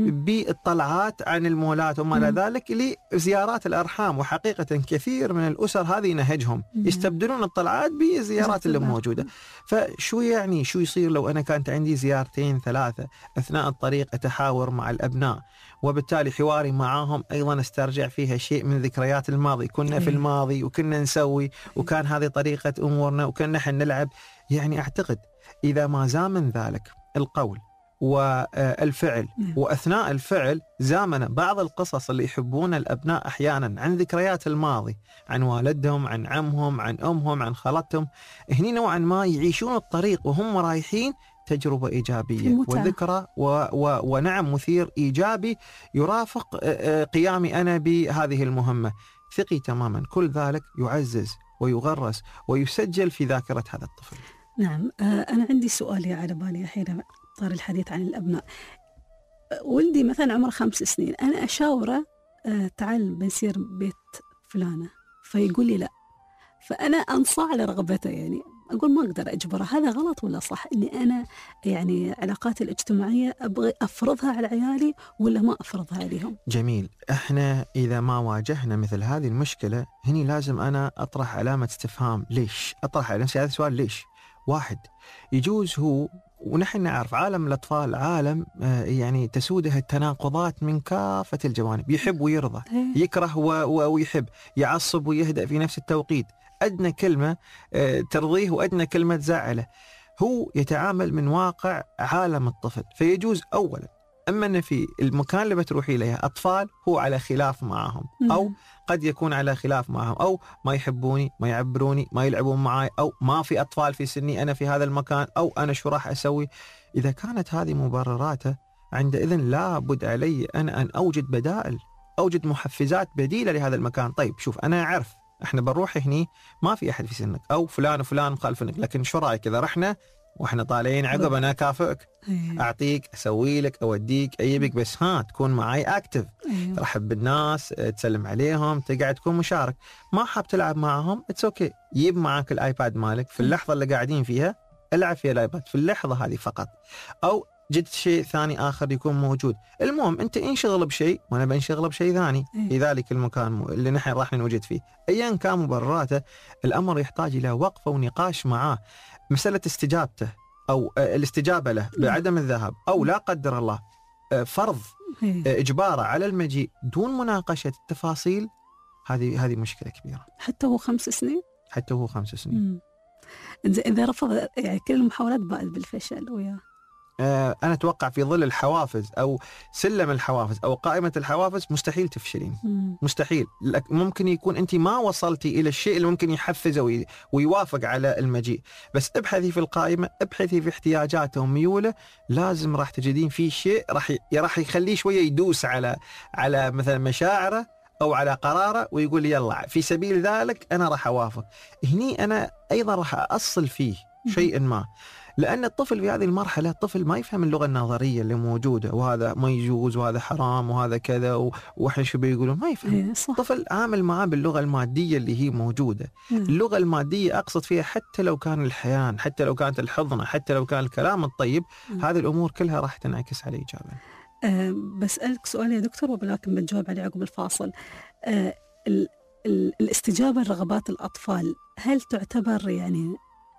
بالطلعات عن المولات وما إلى ذلك لزيارات الأرحام. وحقيقة كثير من الأسر هذه نهجهم يستبدلون الطلعات بالزيارات اللي موجودة. فشو يعني شو يصير لو أنا كانت عندي زيارتين ثلاثة أثناء الطريق أتحاور مع الأبناء، وبالتالي حواري معاهم أيضا استرجع فيها شيء من ذكريات الماضي، كنا في الماضي وكنا نسوي وكان هذه طريقة أمورنا وكنا نحن نلعب. يعني أعتقد إذا ما زامن ذلك القول والفعل. وأثناء الفعل زامن بعض القصص اللي يحبون الأبناء أحيانا عن ذكريات الماضي، عن والدهم، عن عمهم، عن أمهم، عن خالتهم. هني نوعا ما يعيشون الطريق وهم رايحين تجربة إيجابية المتعة. وذكرى و و ونعم مثير إيجابي يرافق قيامي أنا بهذه المهمة. ثقي تماما كل ذلك يعزز ويغرس ويسجل في ذاكرة هذا الطفل. نعم. أنا عندي سؤال على بالي حين صار الحديث عن الأبناء. ولدي مثلا عمره خمس سنين، أنا أشاوره تعال بنسير بيت فلانة، فيقول لي لا، فأنا أنصاع لرغبته. يعني أقول ما أقدر أجبره. هذا غلط ولا صح؟ إني أنا يعني علاقاتي الاجتماعية أبغى أفرضها على عيالي ولا ما أفرضها عليهم؟ جميل. إحنا إذا ما واجهنا مثل هذه المشكلة هني لازم أنا أطرح علامة استفهام. ليش؟ أطرح على نفسي هذا السؤال. ليش؟ واحد، يجوز هو، ونحن نعرف عالم الأطفال عالم يعني تسوده التناقضات من كافة الجوانب. يحب ويرضى، يكره ويحب، يعصب ويهدأ في نفس التوقيت. أدنى كلمة ترضيه وأدنى كلمة تزعله. هو يتعامل من واقع عالم الطفل. فيجوز أولا أما أن في المكان اللي بتروحي إليه أطفال هو على خلاف معهم، أو قد يكون على خلاف معهم، أو ما يحبوني، ما يعبروني، ما يلعبون معي، أو ما في أطفال في سني أنا في هذا المكان، أو أنا شو راح أسوي. إذا كانت هذه مبرراته عندئذ لا بد علي أنا أن أوجد بدائل، أوجد محفزات بديلة لهذا المكان. طيب شوف، أنا أعرف إحنا بنروح هني ما في أحد في سنك، أو فلان وفلان مخالفنك، لكن شو رأيك إذا رحنا وإحنا طالعين عقب أنا أكافئك، أعطيك، أسوي لك، أوديك، أجيبك، بس ها تكون معي أكتف، ترحب بالناس، تسلم عليهم، تقعد تكون مشارك. ما حاب تلعب معهم اتس اوكي، يجيب معك الآيباد مالك في اللحظة اللي قاعدين فيها، العب فيها الآيباد في اللحظة هذه فقط، أو جد شيء ثاني آخر يكون موجود. المهم أنت انشغل بشيء وأنا بنشغل بشيء ثاني في ذلك المكان اللي نحن راح نوجد فيه. أيا كان مبرراته، الأمر يحتاج إلى وقفة ونقاش معاه. مسألة استجابته أو الاستجابة له بعدم الذهاب، أو لا قدر الله فرض إجباره على المجيء دون مناقشة التفاصيل، هذه هذه مشكلة كبيرة. حتى هو خمس سنين حتى هو خمس سنين إذا رفض يعني كل المحاولات بائد بالفشل وياه. أنا أتوقع في ظل الحوافز أو سلم الحوافز أو قائمة الحوافز مستحيل تفشلين. مم. مستحيل. ممكن يكون أنت ما وصلتي إلى الشيء اللي ممكن يحفزه ويوافق على المجيء، بس ابحثي في القائمة، ابحثي في احتياجاته وميوله، لازم راح تجدين فيه شيء راح راح يخليه شوية يدوس على على مثلا مشاعره أو على قراره ويقول يلا في سبيل ذلك أنا راح أوافق. هني أنا أيضا راح أصل فيه شيء ما، لأن الطفل في هذه المرحلة الطفل ما يفهم اللغة النظرية اللي موجودة، وهذا ما يجوز وهذا حرام وهذا كذا وإحنا شو بيقولون، ما يفهم. الطفل عامل معاه باللغة المادية اللي هي موجودة. مم. اللغة المادية أقصد فيها حتى لو كان الحيان، حتى لو كانت الحضنة، حتى لو كان الكلام الطيب، مم. هذه الأمور كلها راح تنعكس عليه إيجابا. أه بسألك سؤال يا دكتور ولكن بنجاوب عليه عقب الفاصل. أه ال ال الاستجابة لرغبات الأطفال هل تعتبر يعني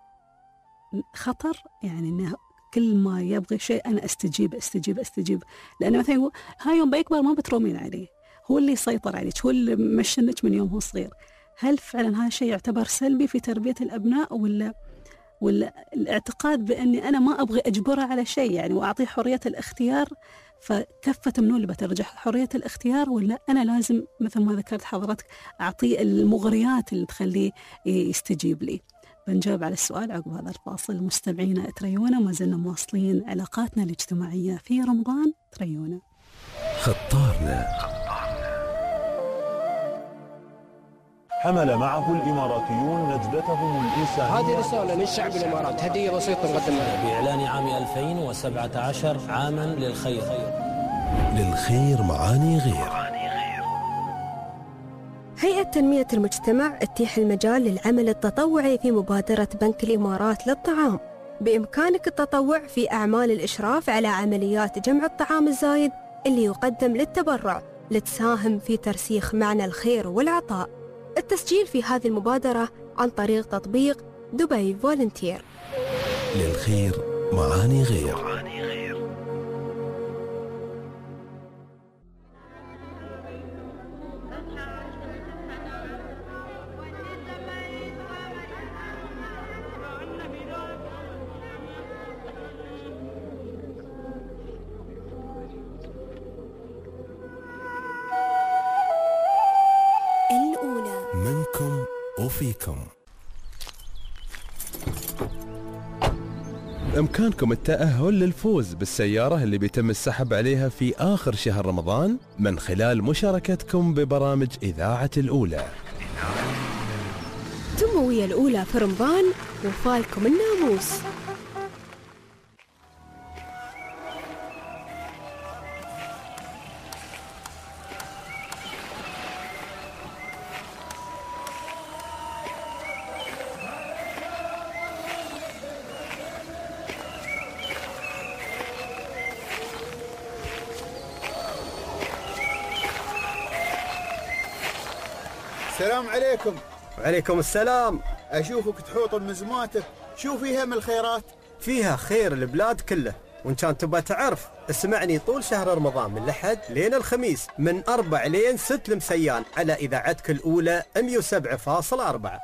خطر؟ يعني إنه كل ما يبغي شيء أنا أستجيب أستجيب أستجيب، لأنه مثلا يقول هاي يوم بيكبر ما بترومين عليه، هو اللي يسيطر عليك، هو اللي مشنك من يوم هو صغير. هل فعلا هذا الشيء يعتبر سلبي في تربية الأبناء، ولا ولا الاعتقاد بأني أنا ما أبغي أجبره على شيء يعني وأعطيه حرية الاختيار، فكفة منو اللي بترجح حرية الاختيار، ولا أنا لازم مثل ما ذكرت حضرتك أعطيه المغريات اللي تخليه يستجيب لي؟ بنجاوب على السؤال عقب هذا الفاصل. مستمعينا تريونا، ما زلنا مواصلين علاقاتنا الاجتماعية في رمضان. تريونا. خطارنا. حمل معه الإماراتيون نجدتهم الإنسانية. هذه رسالة من شعب الإمارات، هدية بسيطة نقدمها بإعلان عام ألفين وسبعة عشر عاما للخير. للخير معاني غير. هيئة تنمية المجتمع تتيح المجال للعمل التطوعي في مبادرة بنك الإمارات للطعام. بإمكانك التطوع في أعمال الإشراف على عمليات جمع الطعام الزايد اللي يقدم للتبرع، لتساهم في ترسيخ معنى الخير والعطاء. التسجيل في هذه المبادرة عن طريق تطبيق دبي فولنتير. للخير معاني غير. وفيكم. بإمكانكم التأهل للفوز بالسيارة اللي بيتم السحب عليها في آخر شهر رمضان من خلال مشاركتكم ببرامج إذاعة الأولى. تموية الأولى في رمضان وفالكم الناموس. السلام عليكم. وعليكم السلام. أشوفك تحوط بمزماتك، شو فيها من الخيرات؟ فيها خير البلاد كله، وإن كان تبغى تعرف اسمعني طول شهر رمضان من الأحد لين الخميس من أربع لين ست المسيان على إذاعتك الأولى مية وسبعة فاصلة أربعة.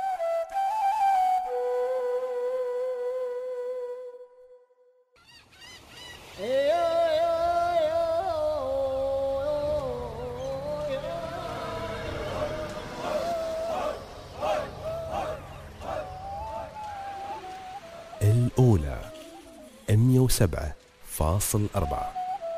الأولى مية وسبعة فاصلة أربعة.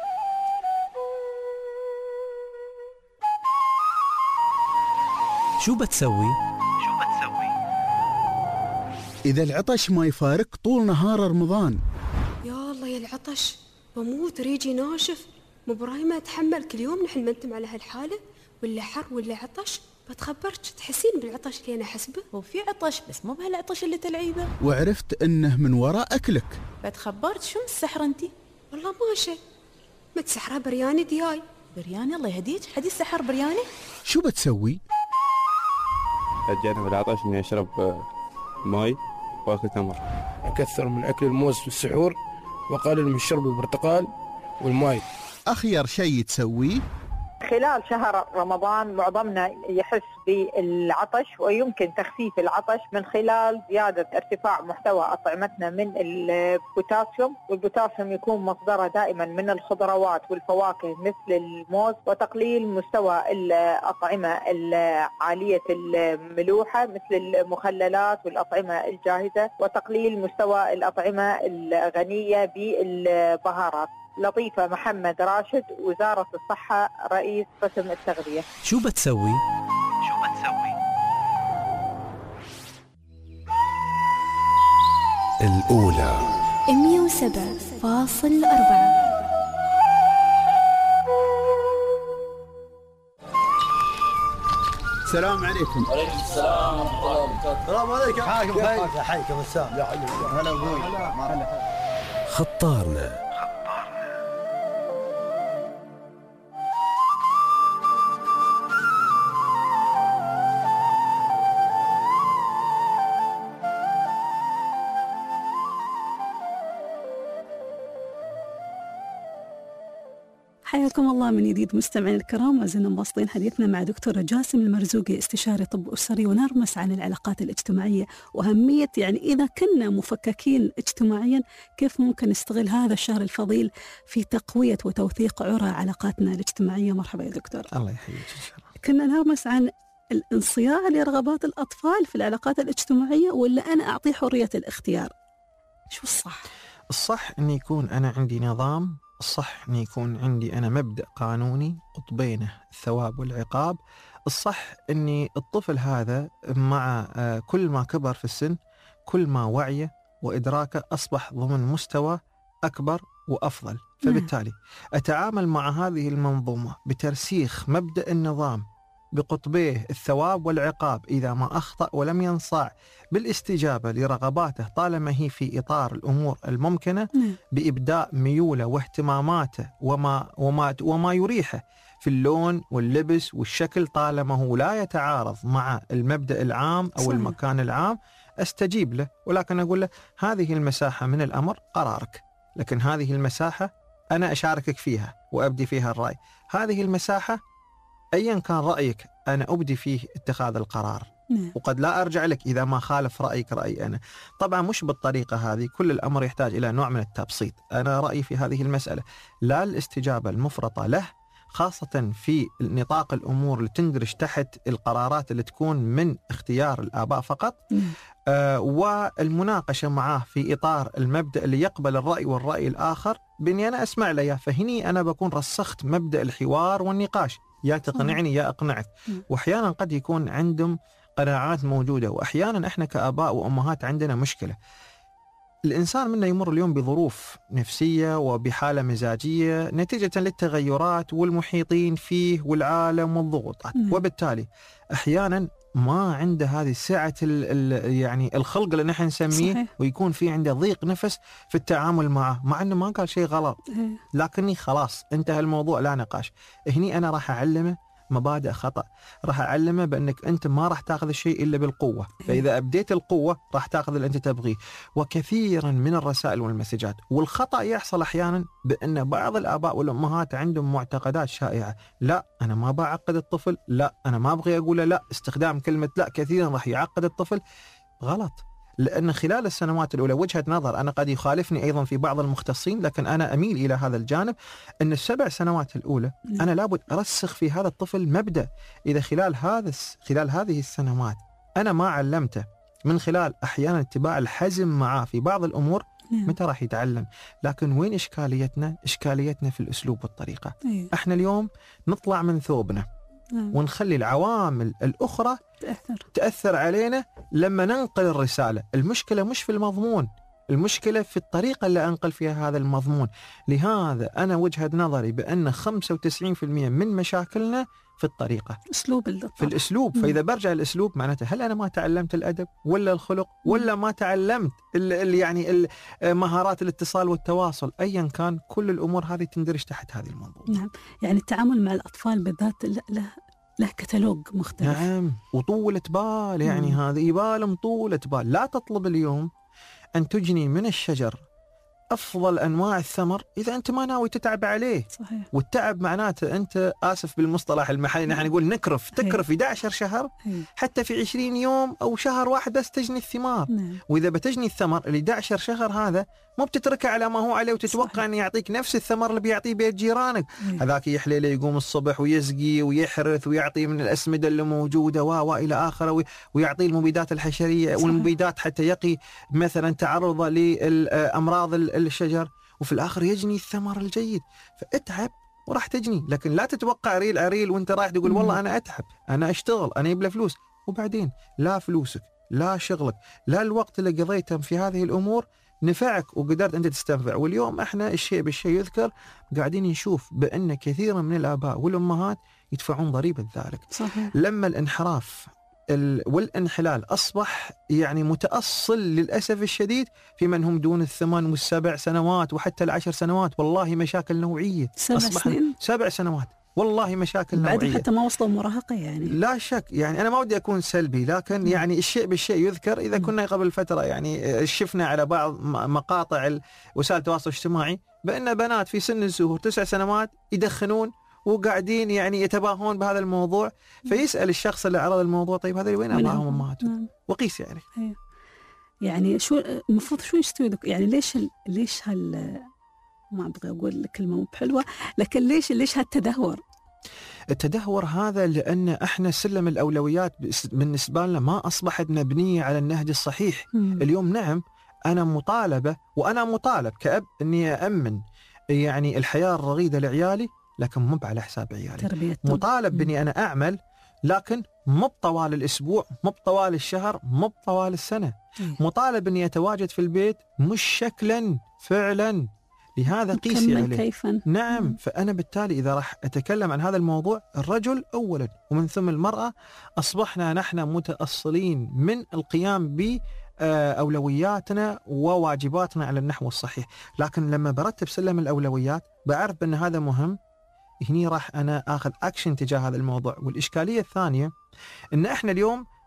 شو بتسوي؟ شو بتسوي؟ إذا العطش ما يفارق طول نهار رمضان. يا الله يا العطش، بموت ريجي ناشف. مو برايمة أتحمل كل يوم نحن منتم على هالحالة، ولا حر ولا عطش. بتخبرك تحسين بالعطش اللي أنا حسبه؟ هو في عطش بس مو بهالعطش اللي تلعيبه. وعرفت إنه من وراء أكلك. بتخبرك شو مسحرة انتي؟ والله ما شيء، متسحرة برياني دياي. برياني؟ الله يهديك، حدي سحر برياني؟ شو بتسوي؟ أتجنب العطش إني أشرب ماي وأكل تمر. أكثر من أكل الموز في السحور وأقلل من شرب البرتقال والماي. أخير شيء تسويه؟ خلال شهر رمضان معظمنا يحس بالعطش، ويمكن تخفيف العطش من خلال زيادة ارتفاع محتوى أطعمتنا من البوتاسيوم، والبوتاسيوم يكون مصدره دائما من الخضروات والفواكه مثل الموز، وتقليل مستوى الأطعمة العالية الملوحة مثل المخللات والأطعمة الجاهزة، وتقليل مستوى الأطعمة الغنية بالبهارات. لطيفة محمد راشد، وزارة الصحة، رئيس قسم التغذية. شو بتسوي؟ شو بتسوي؟ الأولى مية وسبعة فاصلة أربعة. السلام عليكم. وعليكم السلام ورحمة الله وبركاته. السلام عليكم. حاكم حاكم حاكم السلام. يا حبيبي هلا ابوي. خطارنا. حياكم الله من جديد مستمعين الكرام. ما زلنا مواصلين حديثنا مع دكتورة جاسم المرزوقي، استشاري طب أسري، ونرمس عن العلاقات الاجتماعية وأهمية، يعني إذا كنا مفككين اجتماعيا كيف ممكن نستغل هذا الشهر الفضيل في تقوية وتوثيق عرى علاقاتنا الاجتماعية. مرحبا يا دكتور. الله يحييك. كنا نرمس عن الانصياع لرغبات الأطفال في العلاقات الاجتماعية، ولا أنا أعطيه حرية الاختيار؟ شو الصح؟ الصح أن يكون أنا عندي نظام، الصح أن يكون عندي أنا مبدأ قانوني قطبينه الثواب والعقاب. الصح أني الطفل هذا مع كل ما كبر في السن كل ما وعيه وإدراكه أصبح ضمن مستوى أكبر وأفضل، فبالتالي أتعامل مع هذه المنظومة بترسيخ مبدأ النظام بقطبيه الثواب والعقاب إذا ما أخطأ ولم ينصاع بالاستجابة لرغباته طالما هي في إطار الأمور الممكنة، بإبداء ميوله واهتماماته وما, وما, وما يريحه في اللون واللبس والشكل طالما هو لا يتعارض مع المبدأ العام أو صحيح. المكان العام أستجيب له، ولكن أقول له هذه المساحة من الأمر قرارك، لكن هذه المساحة أنا أشاركك فيها وأبدي فيها الرأي. هذه المساحة أيا كان رأيك أنا أبدي فيه اتخاذ القرار، نعم. وقد لا أرجع لك إذا ما خالف رأيك رأيي أنا. طبعا مش بالطريقة هذه، كل الأمر يحتاج إلى نوع من التبسيط. أنا رأيي في هذه المسألة لا الاستجابة المفرطة له خاصة في نطاق الأمور اللي تندرج تحت القرارات اللي تكون من اختيار الآباء فقط. آه والمناقشة معاه في إطار المبدأ اللي يقبل الرأي والرأي الآخر بإني أنا أسمع له، فهني أنا بكون رسخت مبدأ الحوار والنقاش، يا تقنعني يا أقنعك. وأحيانا قد يكون عندهم قناعات موجودة، وأحيانا إحنا كآباء وأمهات عندنا مشكلة. الإنسان منا يمر اليوم بظروف نفسية وبحالة مزاجية نتيجة للتغيرات والمحيطين فيه والعالم والضغوطات، وبالتالي أحيانا ما عنده هذه سعة ال ال يعني الخلق اللي نحن نسميه، صحيح. ويكون في عنده ضيق نفس في التعامل معه، مع أنه ما قال شيء غلط، لكني خلاص انتهى الموضوع لا نقاش. هني أنا راح أعلمه مبادئ خطأ، راح أعلمه بأنك أنت ما راح تأخذ الشيء إلا بالقوة، فإذا أبديت القوة راح تأخذ اللي أنت تبغيه. وكثيرا من الرسائل والمسجات والخطأ يحصل أحيانا بأن بعض الآباء والأمهات عندهم معتقدات شائعة، لا أنا ما بعقد الطفل، لا أنا ما أبغي أقوله، لا استخدام كلمة لا كثيرا راح يعقد الطفل. غلط، لأن خلال السنوات الأولى وجهة نظر أنا قد يخالفني أيضا في بعض المختصين، لكن أنا أميل إلى هذا الجانب، أن السبع سنوات الأولى أنا لابد أرسخ في هذا الطفل مبدأ. إذا خلال هذا خلال هذه السنوات أنا ما علمته من خلال أحيانا اتباع الحزم معاه في بعض الأمور، متى راح يتعلم؟ لكن وين إشكاليتنا؟ إشكاليتنا في الأسلوب والطريقة. إحنا اليوم نطلع من ثوبنا ونخلي العوامل الأخرى تأثر. تأثر علينا لما ننقل الرسالة. المشكلة مش في المضمون، المشكلة في الطريقة اللي أنقل فيها هذا المضمون. لهذا أنا وجهة نظري بأن خمسة وتسعين بالمئة من مشاكلنا في الطريقة، أسلوب الطريقة. في الأسلوب. فإذا برجع الأسلوب معناته هل أنا ما تعلمت الأدب ولا الخلق ولا ما تعلمت ال ال يعني مهارات الاتصال والتواصل، أيا كان كل الأمور هذه تندرج تحت هذه الموضوع. نعم، يعني التعامل مع الأطفال بالذات له له كتالوج مختلف. نعم، وطولة بال، يعني مم. هذه يبالهم طولة بال. لا تطلب اليوم أن تجني من الشجر أفضل أنواع الثمر إذا أنت ما ناوي تتعب عليه. صحيح. والتعب معناته أنت، آسف بالمصطلح المحلي، نحن نقول نكرف تكرف أحد عشر شهر، هي. حتى في عشرين يوم أو شهر واحد بس تجني الثمار. نعم. وإذا بتجني الثمر اللي أحد عشر شهر هذا مو بتتركه على ما هو عليه وتتوقع أن يعطيك نفس الثمر اللي بيعطيه بيت جيرانك. هذاك يحلي له يقوم الصبح ويسقي ويحرث ويعطي من الأسمدة اللي موجودة و إلى آخره، ويعطي المبيدات الحشرية والمبيدات حتى يقي مثلا تعرضه للأمراض الشجر، وفي الآخر يجني الثمر الجيد. فاتعب وراح تجني، لكن لا تتوقع ريل عريل وانت رايح تقول والله أنا أتعب، أنا أشتغل، أنا يبلى فلوس، وبعدين لا فلوسك لا شغلك لا الوقت اللي قضيته في هذه الأمور نفعك وقدرت أنت تستنفع. واليوم إحنا الشيء بالشيء يذكر، قاعدين نشوف بأن كثيرا من الآباء والأمهات يدفعون ضريبة ذلك. صحيح. لما الانحراف والانحلال أصبح يعني متأصل للأسف الشديد في من هم دون الثمان والسبع سنوات وحتى العشر سنوات، والله مشاكل نوعية. سبع سنين سبع سنوات والله مشاكل بعد نوعية، حتى ما وصلوا مراهقة يعني. لا شك، يعني أنا ما ودي أكون سلبي، لكن يعني الشيء بالشيء يذكر. إذا كنا قبل فترة يعني شفنا على بعض مقاطع وسائل التواصل الاجتماعي بأن بنات في سن الزهور تسع سنوات يدخنون وقاعدين يعني يتباهون بهذا الموضوع، فيسأل الشخص اللي عرض الموضوع طيب هذا وين أباهم وأمهاتهم؟ وقيس يعني هي. يعني شو المفروض شو يستوي يعني ليش ال... ليش هال ما أبغى أقول كلمة مو بحلوة، لكن ليش ليش هالتدهور؟ التدهور هذا لأن احنا سلم الأولويات بالنسبة لنا ما أصبحت مبنية على النهج الصحيح. مم. اليوم نعم أنا مطالبة وأنا مطالب كأب أني أأمن يعني الحياة الرغيدة لعيالي، لكن مو على حساب عيالي. تربيتهم. مطالب بني أنا أعمل، لكن مو بطوال الأسبوع، مو بطوال الشهر، مو بطوال السنة. مم. مطالب أني أتواجد في البيت مش شكلا فعلا. لهذا قيسي عليه كيفاً. نعم. مم. فأنا بالتالي إذا راح أتكلم عن هذا الموضوع، الرجل أولا ومن ثم المرأة، أصبحنا نحن متأصلين من القيام بأولوياتنا وواجباتنا على النحو الصحيح. لكن لما برتب سلم الأولويات بعرف بأن هذا مهم، هني راح أنا أخذ أكشن تجاه هذا الموضوع. والإشكالية الثانية أن إحنا اليوم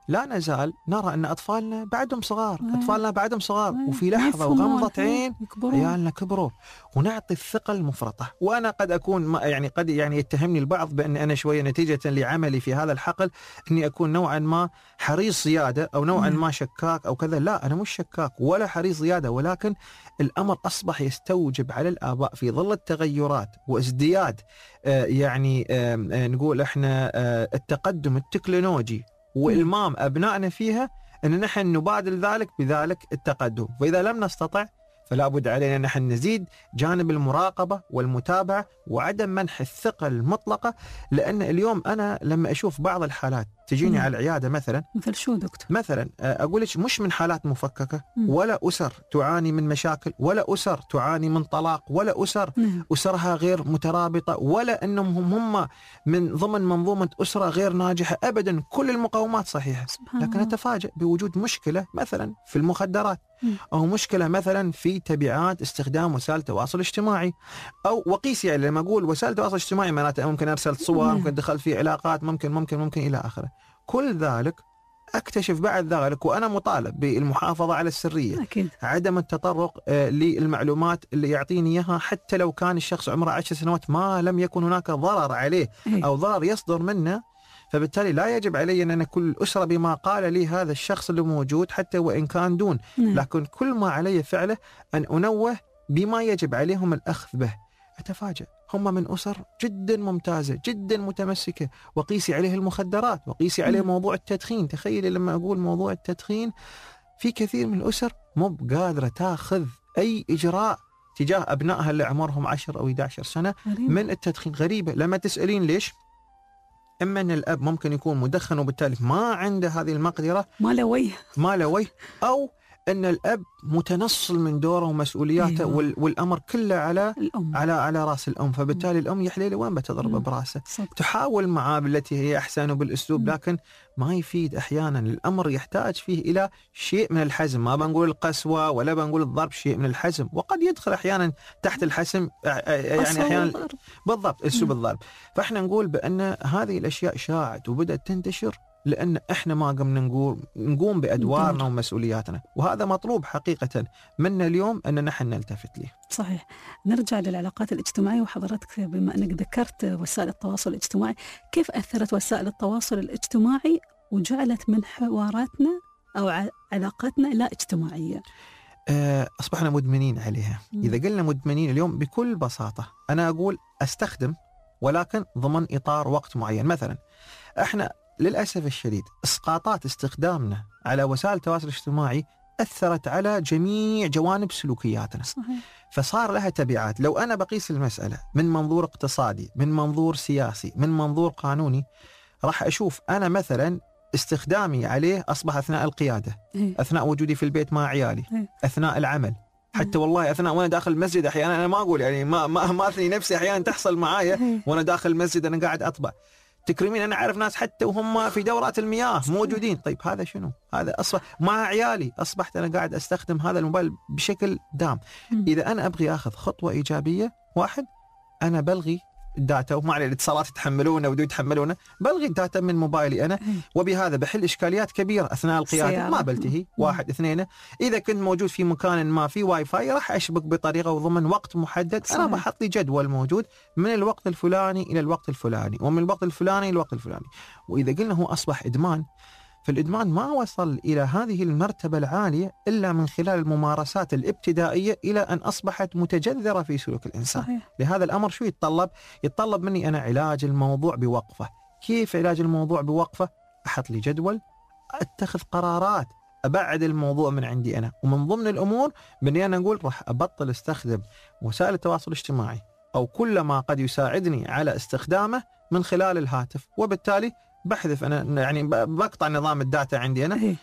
لا نزال نرى أن أطفالنا بعدهم صغار أيه. أطفالنا بعدهم صغار أيه. وفي لحظة وغمضة عين يكبرون. عيالنا كبروا، ونعطي الثقة المفرطة. وأنا قد أكون ما يعني قد يعني يتهمني البعض بأن أنا شوية نتيجة لعملي في هذا الحقل أني أكون نوعا ما حريص زيادة أو نوعا أيه. ما شكاك أو كذا. لا، أنا مش شكاك ولا حريص زيادة، ولكن الأمر أصبح يستوجب على الآباء في ظل التغيرات وازدياد آه يعني آه نقول إحنا آه التقدم التكنولوجي وإلمام أبنائنا فيها أن نحن نبادل ذلك بذلك التقدم. وإذا لم نستطع فلا بد علينا أن نحن نزيد جانب المراقبة والمتابعة وعدم منح الثقة المطلقة. لأن اليوم أنا لما أشوف بعض الحالات تجيني مم. على العيادة مثلا مثل شو دكتور؟ مثلا أقول لك مش من حالات مفككة مم. ولا أسر تعاني من مشاكل ولا أسر تعاني من طلاق ولا أسر مم. أسرها غير مترابطة ولا أنهم هم من ضمن منظومة أسرة غير ناجحة أبدا. كل المقومات صحيحة، لكن أتفاجأ بوجود مشكلة مثلا في المخدرات مم. أو مشكلة مثلا في تبعات استخدام وسائل التواصل الاجتماعي. أو وقيس يعني لما أقول وسائل التواصل الاجتماعي معناته ممكن أرسل صور، مم. ممكن دخل في علاقات، ممكن ممكن ممكن إلى آخره. كل ذلك أكتشف بعد ذلك وأنا مطالب بالمحافظة على السرية، أكيد. عدم التطرق آه للمعلومات اللي يعطيني إياها حتى لو كان الشخص عمره عشر سنوات ما لم يكن هناك ضرر عليه أي. أو ضرر يصدر منه. فبالتالي لا يجب علي أن أنا كل أسرة بما قال لي هذا الشخص اللي موجود حتى وإن كان دون، نعم. لكن كل ما علي فعله أن أنوه بما يجب عليهم الأخذ به. أتفاجأ هم من أسر جدا ممتازة جدا متمسكة، وقيسي عليه المخدرات وقيسي عليه موضوع التدخين. تخيلي لما أقول موضوع التدخين في كثير من الأسر مو قادرة تأخذ أي إجراء تجاه أبنائها اللي عمرهم عشر أو إحدى عشرة سنة غريبة. من التدخين. غريبة. لما تسألين ليش، إما أن الأب ممكن يكون مدخن وبالتالي ما عنده هذه المقدرة، ما له وجه ما له وجه، أو أن الأب متنصل من دوره ومسؤولياته. أيوة. وال والأمر كله على الأم. على على رأس الأم. فبالتالي الأم يحليل وين بتضرب براسه. تحاول معاه بالتي هي أحسن وبالأسلوب، لكن ما يفيد. أحيانا الأمر يحتاج فيه إلى شيء من الحزم، ما بنقول القسوة ولا بنقول الضرب، شيء من الحزم. وقد يدخل أحيانا تحت الحزم يعني أحيانا بالضبط أسلوب الضرب. فإحنا نقول بأن هذه الأشياء شاعت وبدأت تنتشر لأن إحنا ما قمنا نقول نقوم بأدوارنا ومسؤولياتنا، وهذا مطلوب حقيقة منا اليوم أن نحن نلتفت له. صحيح. نرجع للعلاقات الاجتماعية، وحضرتك بما أنك ذكرت وسائل التواصل الاجتماعي، كيف أثرت وسائل التواصل الاجتماعي وجعلت من حواراتنا أو علاقاتنا لا اجتماعية؟ أصبحنا مدمنين عليها. م. إذا قلنا مدمنين اليوم بكل بساطة أنا أقول أستخدم ولكن ضمن إطار وقت معين. مثلا إحنا للأسف الشديد إسقاطات استخدامنا على وسائل التواصل الاجتماعي أثرت على جميع جوانب سلوكياتنا. صحيح. فصار لها تبعات. لو أنا بقيس المسألة من منظور اقتصادي، من منظور سياسي، من منظور قانوني، راح أشوف أنا مثلا استخدامي عليه أصبح أثناء القيادة، إيه؟ أثناء وجودي في البيت مع عيالي، إيه؟ أثناء العمل، حتى والله أثناء وأنا داخل المسجد أحيانا. أنا ما أقول يعني ما ما ما أثني نفسي، أحيانا تحصل معايا إيه؟ وأنا داخل المسجد أنا قاعد أطبع. تكرمين أنا أعرف ناس حتى وهم في دورات المياه موجودين. طيب هذا شنو؟ هذا أصبح مع عيالي، أصبحت أنا قاعد أستخدم هذا الموبايل بشكل دام. م. إذا أنا أبغي أخذ خطوة إيجابية، واحد أنا بلغي الداتا، وما عليه الاتصالات يتحملونه ودو يتحملونه، بلغي الداتا من موبايلي أنا، وبهذا بحل إشكاليات كبيرة أثناء القيادة. ما بلتهي. واحد. اثنين، إذا كنت موجود في مكان ما في واي فاي راح أشبك بطريقة وضمن وقت محدد. صحيح. أنا بحط لي جدول موجود من الوقت الفلاني إلى الوقت الفلاني، ومن الوقت الفلاني إلى الوقت الفلاني. وإذا قلنا هو أصبح إدمان، فالإدمان ما وصل إلى هذه المرتبة العالية إلا من خلال الممارسات الابتدائية إلى أن أصبحت متجذرة في سلوك الإنسان. صحيح. لهذا الأمر شو يتطلب؟ يتطلب مني أنا علاج الموضوع بوقفة. كيف علاج الموضوع بوقفة؟ أحط لي جدول، أتخذ قرارات، أبعد الموضوع من عندي أنا. ومن ضمن الأمور بني أنا أقول راح أبطل استخدم وسائل التواصل الاجتماعي أو كل ما قد يساعدني على استخدامه من خلال الهاتف، وبالتالي بحذف أنا يعني بقطع نظام الداتا عندي أنا.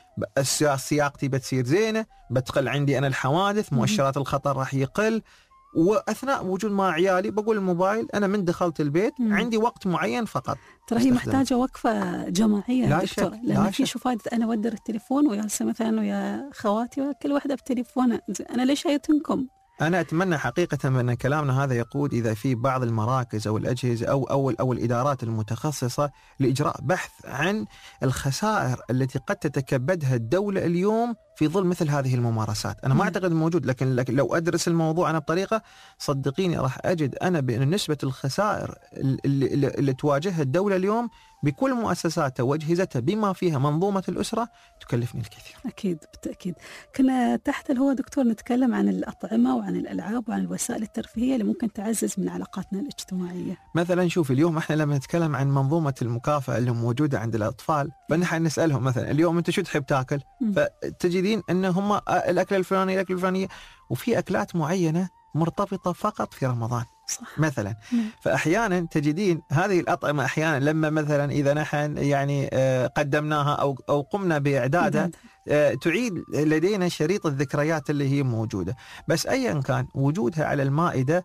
سياقتي بتصير زينة، بتقل عندي أنا الحوادث، مؤشرات الخطر راح يقل. وأثناء وجود مع عيالي بقول الموبايل أنا من دخلت البيت مم. عندي وقت معين فقط. ترى هي محتاجة وقفة جماعية لا دكتور، شك. لأن لا في شك. شفايد أنا ودر التليفون وجالسة مثلا ويا خواتي وكل واحدة بتليفونها، أنا ليش أيتنكم؟ أنا أتمنى حقيقة أن كلامنا هذا يقود إذا في بعض المراكز أو الأجهزة أو أو أو الإدارات المتخصصة لإجراء بحث عن الخسائر التي قد تتكبدها الدولة اليوم في ظل مثل هذه الممارسات. أنا ما أعتقد موجود، لكن, لكن لو أدرس الموضوع أنا بطريقة صدقيني راح أجد أنا بأن نسبة الخسائر اللي, اللي, اللي تواجهها الدولة اليوم بكل مؤسساتها وأجهزتها بما فيها منظومة الأسرة تكلفني الكثير. أكيد بالتأكيد. كنا تحت الهواء دكتور نتكلم عن الأطعمة وعن الألعاب وعن الوسائل الترفيهية اللي ممكن تعزز من علاقاتنا الاجتماعية. مثلا شوف اليوم احنا لما نتكلم عن منظومة المكافأة اللي موجودة عند الأطفال فنحن نسألهم مثلا اليوم أنت شو تحب تاكل؟ فتجدين أن هم الأكل الفلاني الأكل الفلاني، وفي أكلات معينة مرتبطة فقط في رمضان. صح. مثلا فأحيانا تجدين هذه الأطعمة أحيانا لما مثلا إذا نحن يعني قدمناها أو أو قمنا بإعدادها تعيد لدينا شريط الذكريات اللي هي موجودة. بس أيا كان وجودها على المائدة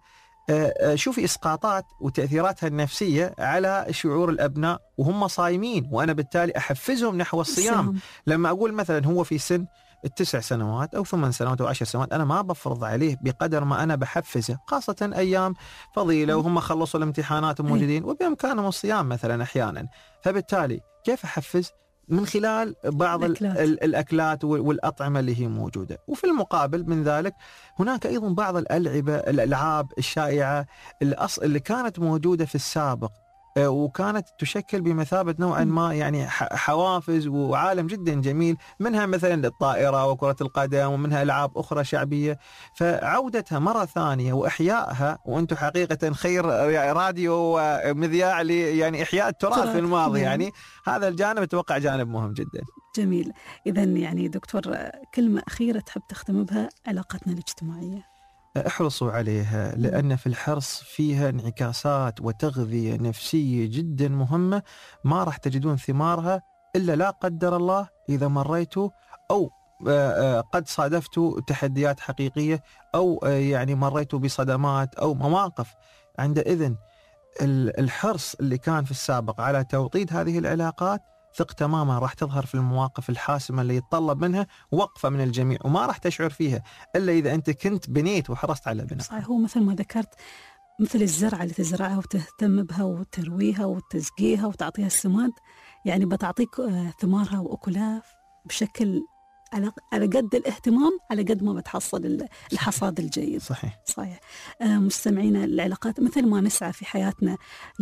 شوفي إسقاطات وتأثيراتها النفسية على شعور الأبناء وهم صايمين، وأنا بالتالي أحفزهم نحو الصيام. لما أقول مثلا هو في سن التسع سنوات أو ثمان سنوات أو عشر سنوات أنا ما بفرض عليه بقدر ما أنا بحفزه، خاصة أيام فضيلة وهم خلصوا الامتحانات وموجودين وبإمكانهم الصيام مثلا أحيانا. فبالتالي كيف أحفز؟ من خلال بعض الأكلات, الأكلات والأطعمة اللي هي موجودة. وفي المقابل من ذلك هناك أيضا بعض الألعبة الألعاب الشائعة اللي كانت موجودة في السابق وكانت تشكل بمثابة نوعا ما يعني حوافز وعالم جدا جميل، منها مثلا الطائرة وكرة القدم ومنها ألعاب أخرى شعبية. فعودتها مرة ثانية وإحيائها، وأنتم حقيقة خير راديو ومذياع لي يعني إحياء التراث في الماضي، يعني هذا الجانب أتوقع جانب مهم جدا. جميل. إذن يعني دكتور كلمة أخيرة تحب تختم بها علاقتنا الاجتماعية؟ احرصوا عليها، لأن في الحرص فيها انعكاسات وتغذية نفسية جدا مهمة ما راح تجدون ثمارها إلا لا قدر الله إذا مريتوا أو قد صادفتوا تحديات حقيقية أو يعني مريتوا بصدمات أو مواقف. عندئذ الحرص اللي كان في السابق على توطيد هذه العلاقات ثق تماما راح تظهر في المواقف الحاسمة اللي يتطلب منها وقفة من الجميع، وما راح تشعر فيها إلا إذا أنت كنت بنيت وحرصت على بناء. صحيح. هو مثل ما ذكرت مثل الزرعة اللي تزرعها وتهتم بها وترويها وتسقيها وتعطيها السماد، يعني بتعطيك ثمارها وأكلها بشكل على على قد الاهتمام على قد ما بتحصل الحصاد الجيد. صحيح. صحيح. مستمعينا، العلاقات مثل ما نسعى في حياتنا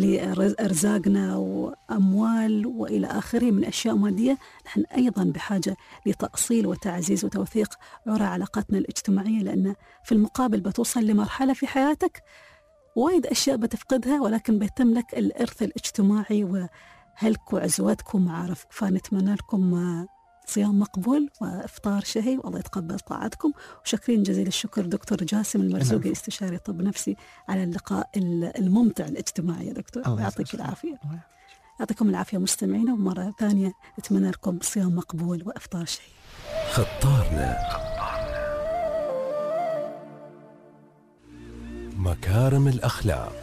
لأرزاقنا وأموال وإلى آخره من أشياء مادية، نحن أيضا بحاجة لتأصيل وتعزيز وتوثيق عرى علاقاتنا الاجتماعية، لأن في المقابل بتوصل لمرحلة في حياتك وايد أشياء بتفقدها، ولكن بيتم لك الإرث الاجتماعي وهلك وعزوتك ومعارفك. فنتمنى لكم صيام مقبول وإفطار شهي، والله يتقبل طاعتكم. وشكرين جزيل الشكر دكتور جاسم المرزوقي استشاري طب نفسي على اللقاء الممتع الاجتماعي يا دكتور. يعطيك العافية. يعطيكم العافية مستمعينا، ومرة ثانية أتمنى لكم صيام مقبول وإفطار شهي. خطارنا مكارم الأخلاق.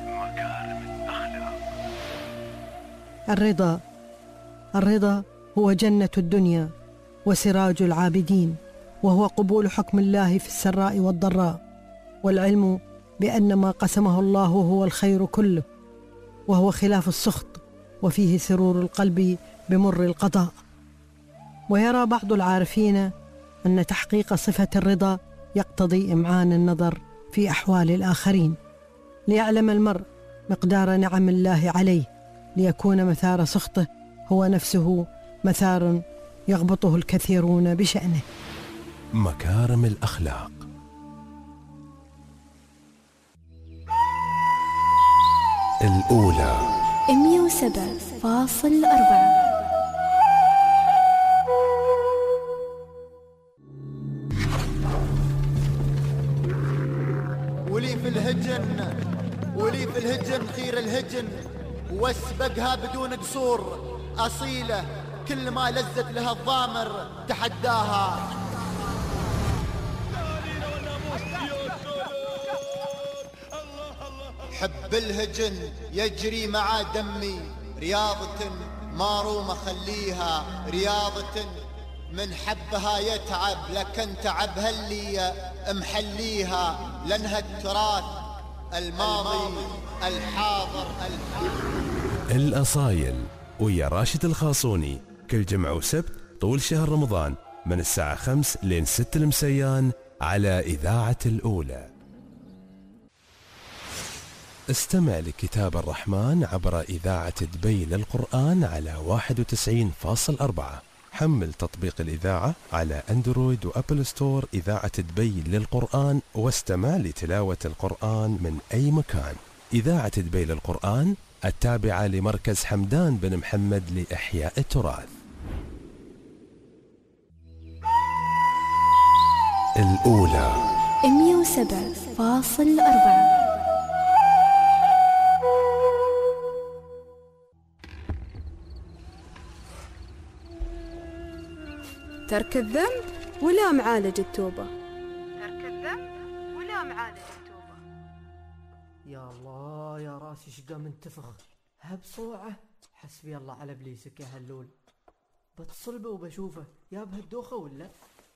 الرضا الرضا هو جنة الدنيا وسراج العابدين، وهو قبول حكم الله في السراء والضراء، والعلم بأن ما قسمه الله هو الخير كله، وهو خلاف السخط، وفيه سرور القلب بمر القضاء. ويرى بعض العارفين أن تحقيق صفة الرضا يقتضي إمعان النظر في أحوال الآخرين، ليعلم المرء مقدار نعم الله عليه، ليكون مثار سخطه هو نفسه مثار يغبطه الكثيرون بشأنه. مكارم الأخلاق. الأولى مئة وسبعة فاصل أربعة. ولي في الهجن ولي في الهجن خير الهجن، واسبقها بدون قصور أصيلة، كل ما لزت لها الضامر تحداها. حب الهجن يجري مع دمي، رياضة ما روم خليها رياضة، من حبها يتعب، لكن تعبها اللي محليها، لأنها التراث الماضي الحاضر الحاضر. الأصايل ويا راشد الخاصوني كل جمعة وسبت طول شهر رمضان من الساعة خمس لين ست المسيان على إذاعة الأولى. استمع لكتاب الرحمن عبر إذاعة دبي للقرآن على واحد وتسعين فاصل أربعة. حمل تطبيق الإذاعة على أندرويد وأبل ستور إذاعة دبي للقرآن واستمع لتلاوة القرآن من أي مكان. إذاعة دبي للقرآن التابعة لمركز حمدان بن محمد لإحياء التراث. الأولى مئة وسبعة فاصل أربعة. ترك الذنب ولا معالج التوبة. ترك الذنب ولا معالج التوبة. يا الله يا راسي شقا منتفخ، هب صوعه. حسبي الله على ابليسك يا هلول. بتصل به وبشوفه يا بهالدوخة ولا.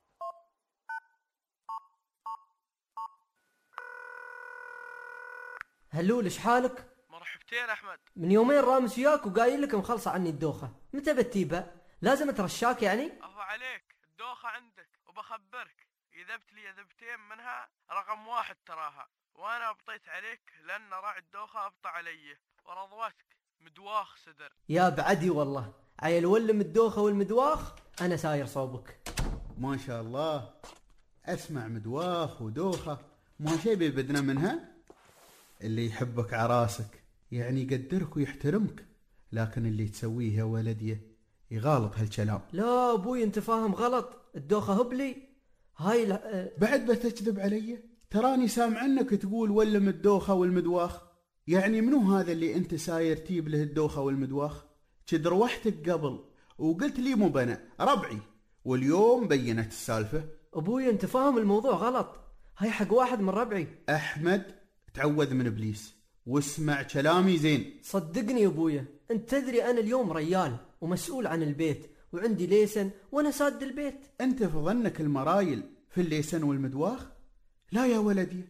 هلول ايش حالك؟ مرحبتين احمد. من يومين رامس وياك وقايل لك مخلصه عني الدوخة، متى بتجيبها؟ لازم اترشاك يعني؟ اهو عليك الدوخة عندك، وبخبرك اذا جبت لي ذبتين منها رقم واحد تراها، وانا ابطيت عليك لان راعي الدوخة ابطى علي ورضوتك مدواخ صدر. يا بعدي والله عيل ولم الدوخة والمدواخ انا ساير صوبك. ما شاء الله، اسمع مدواخ ودوخة ما شي ببدنا منها. اللي يحبك عراسك يعني يقدرك ويحترمك، لكن اللي تسويه يا ولدي يغالط هالكلام. لا ابوي انت فاهم غلط، الدوخة هبلي هاي ل... بعد بتكذب علي؟ تراني سامع عنك تقول ولم الدوخة والمدواخ. يعني منو هذا اللي انت ساير تجيب له الدوخة والمدواخ؟ كد روحتك قبل وقلت لي مو بنا ربعي، واليوم بينت السالفة. ابوي انت فاهم الموضوع غلط، هاي حق واحد من ربعي. احمد تعوذ من ابليس واسمع كلامي زين. صدقني يا ابويا، انت تدري انا اليوم ريال ومسؤول عن البيت وعندي ليسن وانا ساد البيت. انت في ظنك المرايل في الليسن والمدواخ؟ لا يا ولدي،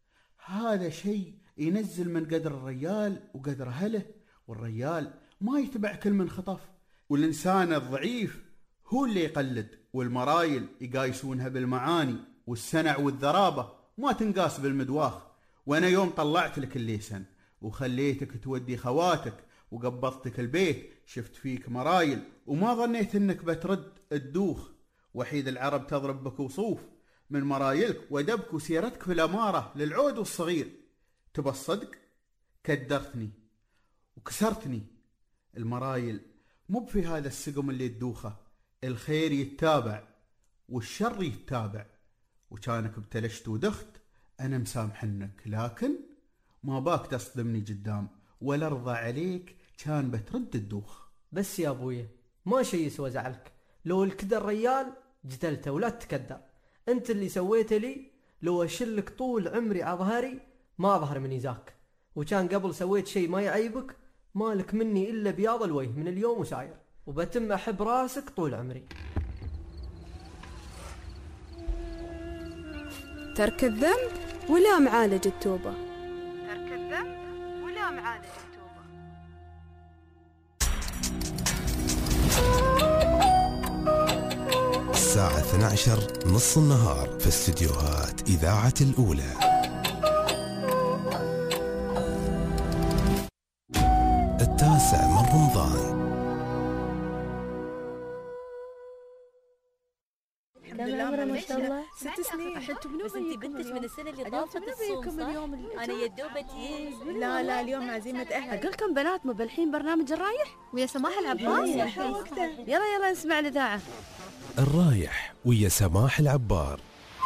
هذا شيء ينزل من قدر الريال وقدر اهله، والريال ما يتبع كل من خطف، والانسان الضعيف هو اللي يقلد، والمرايل يقايسونها بالمعاني، والسنع والذرابة ما تنقاس بالمدواخ. وانا يوم طلعت لك الليسن وخليتك تودي خواتك وقبضتك البيت شفت فيك مرايل وما ظنيت انك بترد الدوخ. وحيد العرب تضرب بك وصوف من مرايلك ودبك وسيرتك في الاماره للعود والصغير. تبى الصدق؟ كدرتني وكسرتني. المرايل مو في هذا السقم اللي تدوخه، الخير يتابع والشر يتابع. وكانك ابتلشت ودخت أنا مسامحنك، لكن ما باك تصدمني قدام ولا ارضى عليك كان بترد الدوخ. بس يا أبويا ما شي يسوى زعلك، لو الكدر ريال جدلته ولا تتكدر. أنت اللي سويته لي لو أشلك طول عمري عظهري ما أظهر من إيزاك، وكان قبل سويت شي ما يعيبك مالك مني إلا بياض الوجه من اليوم وساير، وبتم أحب راسك طول عمري. ترك الذنب ولا معالج التوبة. ترك الذنب ولا معالج التوبة. الساعة اثنتي عشرة نص النهار في استديوهات إذاعة الأولى. التاسع من رمضان. كم عمره ما شاء الله؟ ست سنين. بس انت بنتك من السنه اللي طافت الصوم اليوم. انا يا دوبتي. لا لا اليوم عزيمه اهلك. اقول لكم بنات مبلحين برنامج الرايح ويا سماح العباس. يلا يلا نسمع الاذاعه. الرايح ويا سماح العبار.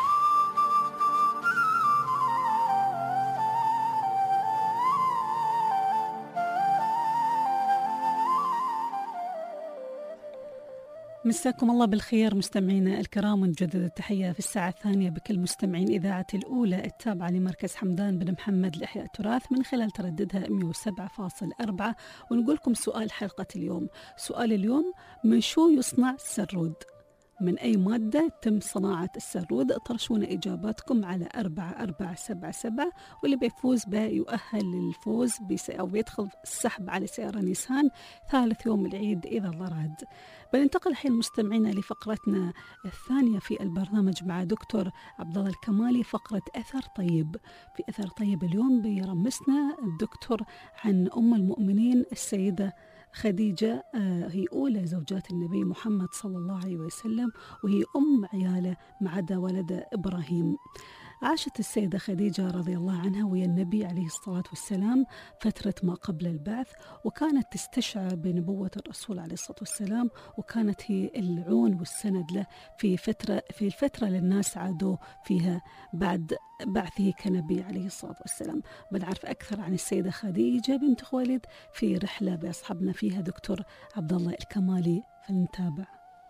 مساكم الله بالخير مستمعينا الكرام، ونجدد التحية في الساعة الثانية بكل مستمعين إذاعة الأولى التابعة لمركز حمدان بن محمد لإحياء التراث من خلال ترددها مئة وسبعة فاصلة أربعة. ونقول لكم سؤال حلقة اليوم. سؤال اليوم: من شو يصنع السرود؟ من أي مادة تم صناعة السرود؟ طرشونا إجاباتكم على أربعة أربعة سبعة سبعة، واللي بيفوز به يؤهل للفوز بس أو بيدخل السحب على سيارة نيسان ثالث يوم العيد إذا الله راد. بننتقل الحين مستمعينا لفقرتنا الثانية في البرنامج مع دكتور عبد الله الكمالي، فقرة أثر طيب. في أثر طيب اليوم بيرمسنا الدكتور عن أم المؤمنين السيدة خديجة، هي أولى زوجات النبي محمد صلى الله عليه وسلم، وهي أم عياله ما عدا ولد إبراهيم. عاشت السيدة خديجة رضي الله عنها ويا النبي عليه الصلاة والسلام فترة ما قبل البعث، وكانت تستشعر بنبوة الرسول عليه الصلاة والسلام، وكانت هي العون والسند له في فترة في الفترة اللي الناس عادوا فيها بعد بعثه كنبي عليه الصلاة والسلام. بنعرف أكثر عن السيدة خديجة بنت خويلد في رحلة بيصحبنا فيها دكتور عبد الله الكمالي، فلنتابع.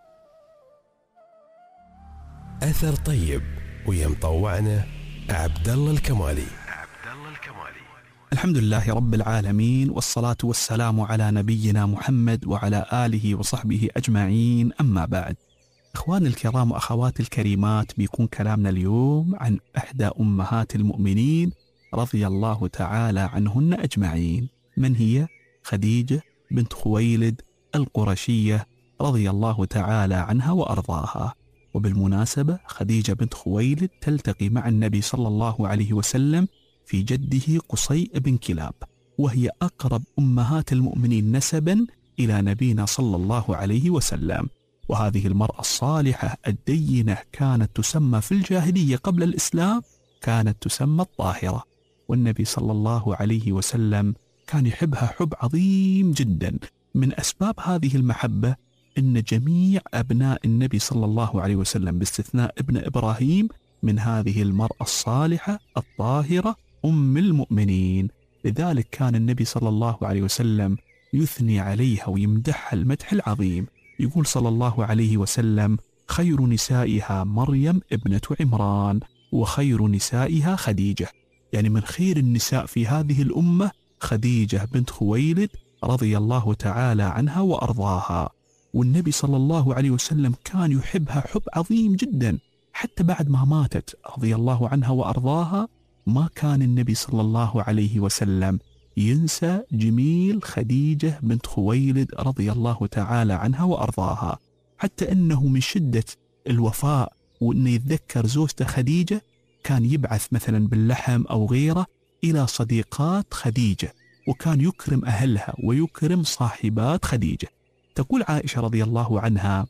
أثر طيب ويا مطوعنا عبد الله الكمالي. عبد الله الكمالي. الحمد لله رب العالمين، والصلاة والسلام على نبينا محمد وعلى آله وصحبه أجمعين، أما بعد. إخواني الكرام وأخواتي الكريمات، بيكون كلامنا اليوم عن إحدى أمهات المؤمنين رضي الله تعالى عنهن أجمعين. من هي؟ خديجة بنت خويلد القرشية رضي الله تعالى عنها وأرضاها. وبالمناسبة خديجة بنت خويلد تلتقي مع النبي صلى الله عليه وسلم في جده قصي بن كلاب، وهي أقرب أمهات المؤمنين نسبا إلى نبينا صلى الله عليه وسلم. وهذه المرأة الصالحة الدينة كانت تسمى في الجاهلية قبل الإسلام كانت تسمى الطاهرة، والنبي صلى الله عليه وسلم كان يحبها حب عظيم جدا. من أسباب هذه المحبة إن جميع أبناء النبي صلى الله عليه وسلم باستثناء ابن إبراهيم من هذه المرأة الصالحة الطاهرة أم المؤمنين. لذلك كان النبي صلى الله عليه وسلم يثني عليها ويمدحها المدح العظيم. يقول صلى الله عليه وسلم: خير نسائها مريم ابنة عمران، وخير نسائها خديجة. يعني من خير النساء في هذه الأمة خديجة بنت خويلد رضي الله تعالى عنها وأرضاها. والنبي صلى الله عليه وسلم كان يحبها حب عظيم جدا، حتى بعد ما ماتت رضي الله عنها وأرضاها ما كان النبي صلى الله عليه وسلم ينسى جميل خديجة بنت خويلد رضي الله تعالى عنها وأرضاها، حتى أنه من شدة الوفاء وأنه يتذكر زوجته خديجة كان يبعث مثلا باللحم أو غيره إلى صديقات خديجة، وكان يكرم أهلها ويكرم صاحبات خديجة. تقول عائشة رضي الله عنها: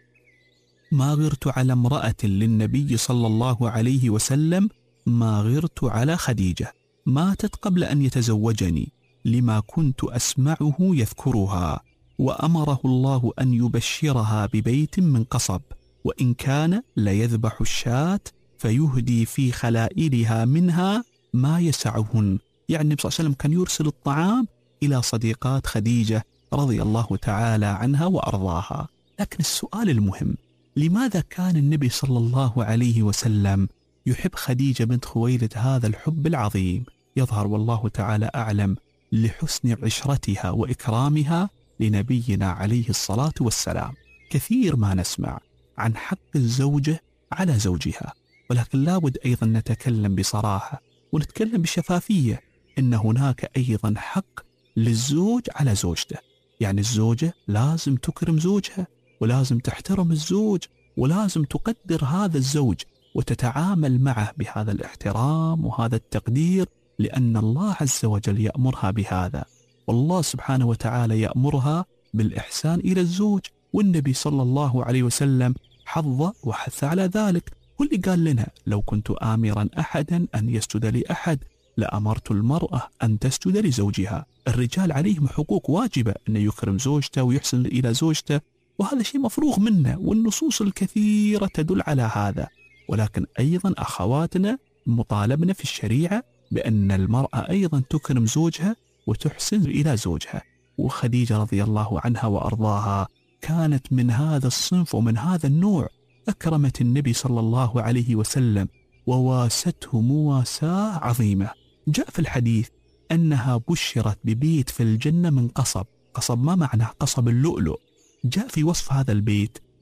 ما غرت على امرأة للنبي صلى الله عليه وسلم ما غرت على خديجة، ماتت قبل أن يتزوجني لما كنت أسمعه يذكرها، وأمره الله أن يبشرها ببيت من قصب، وإن كان ليذبح الشاة فيهدي في خلائلها منها ما يسعهن. يعني النبي صلى الله عليه وسلم كان يرسل الطعام إلى صديقات خديجة رضي الله تعالى عنها وأرضاها. لكن السؤال المهم: لماذا كان النبي صلى الله عليه وسلم يحب خديجة بنت خويلد هذا الحب العظيم؟ يظهر والله تعالى أعلم لحسن عشرتها وإكرامها لنبينا عليه الصلاة والسلام. كثير ما نسمع عن حق الزوجة على زوجها، ولكن لابد أيضا نتكلم بصراحة ونتكلم بشفافية إن هناك أيضا حق للزوج على زوجته. يعني الزوجة لازم تكرم زوجها، ولازم تحترم الزوج، ولازم تقدر هذا الزوج وتتعامل معه بهذا الاحترام وهذا التقدير، لأن الله عز وجل يأمرها بهذا، والله سبحانه وتعالى يأمرها بالإحسان إلى الزوج، والنبي صلى الله عليه وسلم حظ وحث على ذلك. واللي قال لنا: لو كنت آمرا أحدا أن يسجد لأحد لأمرت المرأة أن تسجد لزوجها. الرجال عليهم حقوق واجبة أن يكرم زوجته ويحسن إلى زوجته، وهذا شيء مفروغ منه، والنصوص الكثيرة تدل على هذا. ولكن أيضا أخواتنا مطالبنا في الشريعة بأن المرأة أيضا تكرم زوجها وتحسن إلى زوجها. وخديجة رضي الله عنها وأرضاها كانت من هذا الصنف ومن هذا النوع، أكرمت النبي صلى الله عليه وسلم وواسته مواساة عظيمة. جاء في الحديث أنها بشرت ببيت في الجنة من قصب. قصب ما معناه؟ قصب اللؤلؤ. جاء في وصف هذا البيت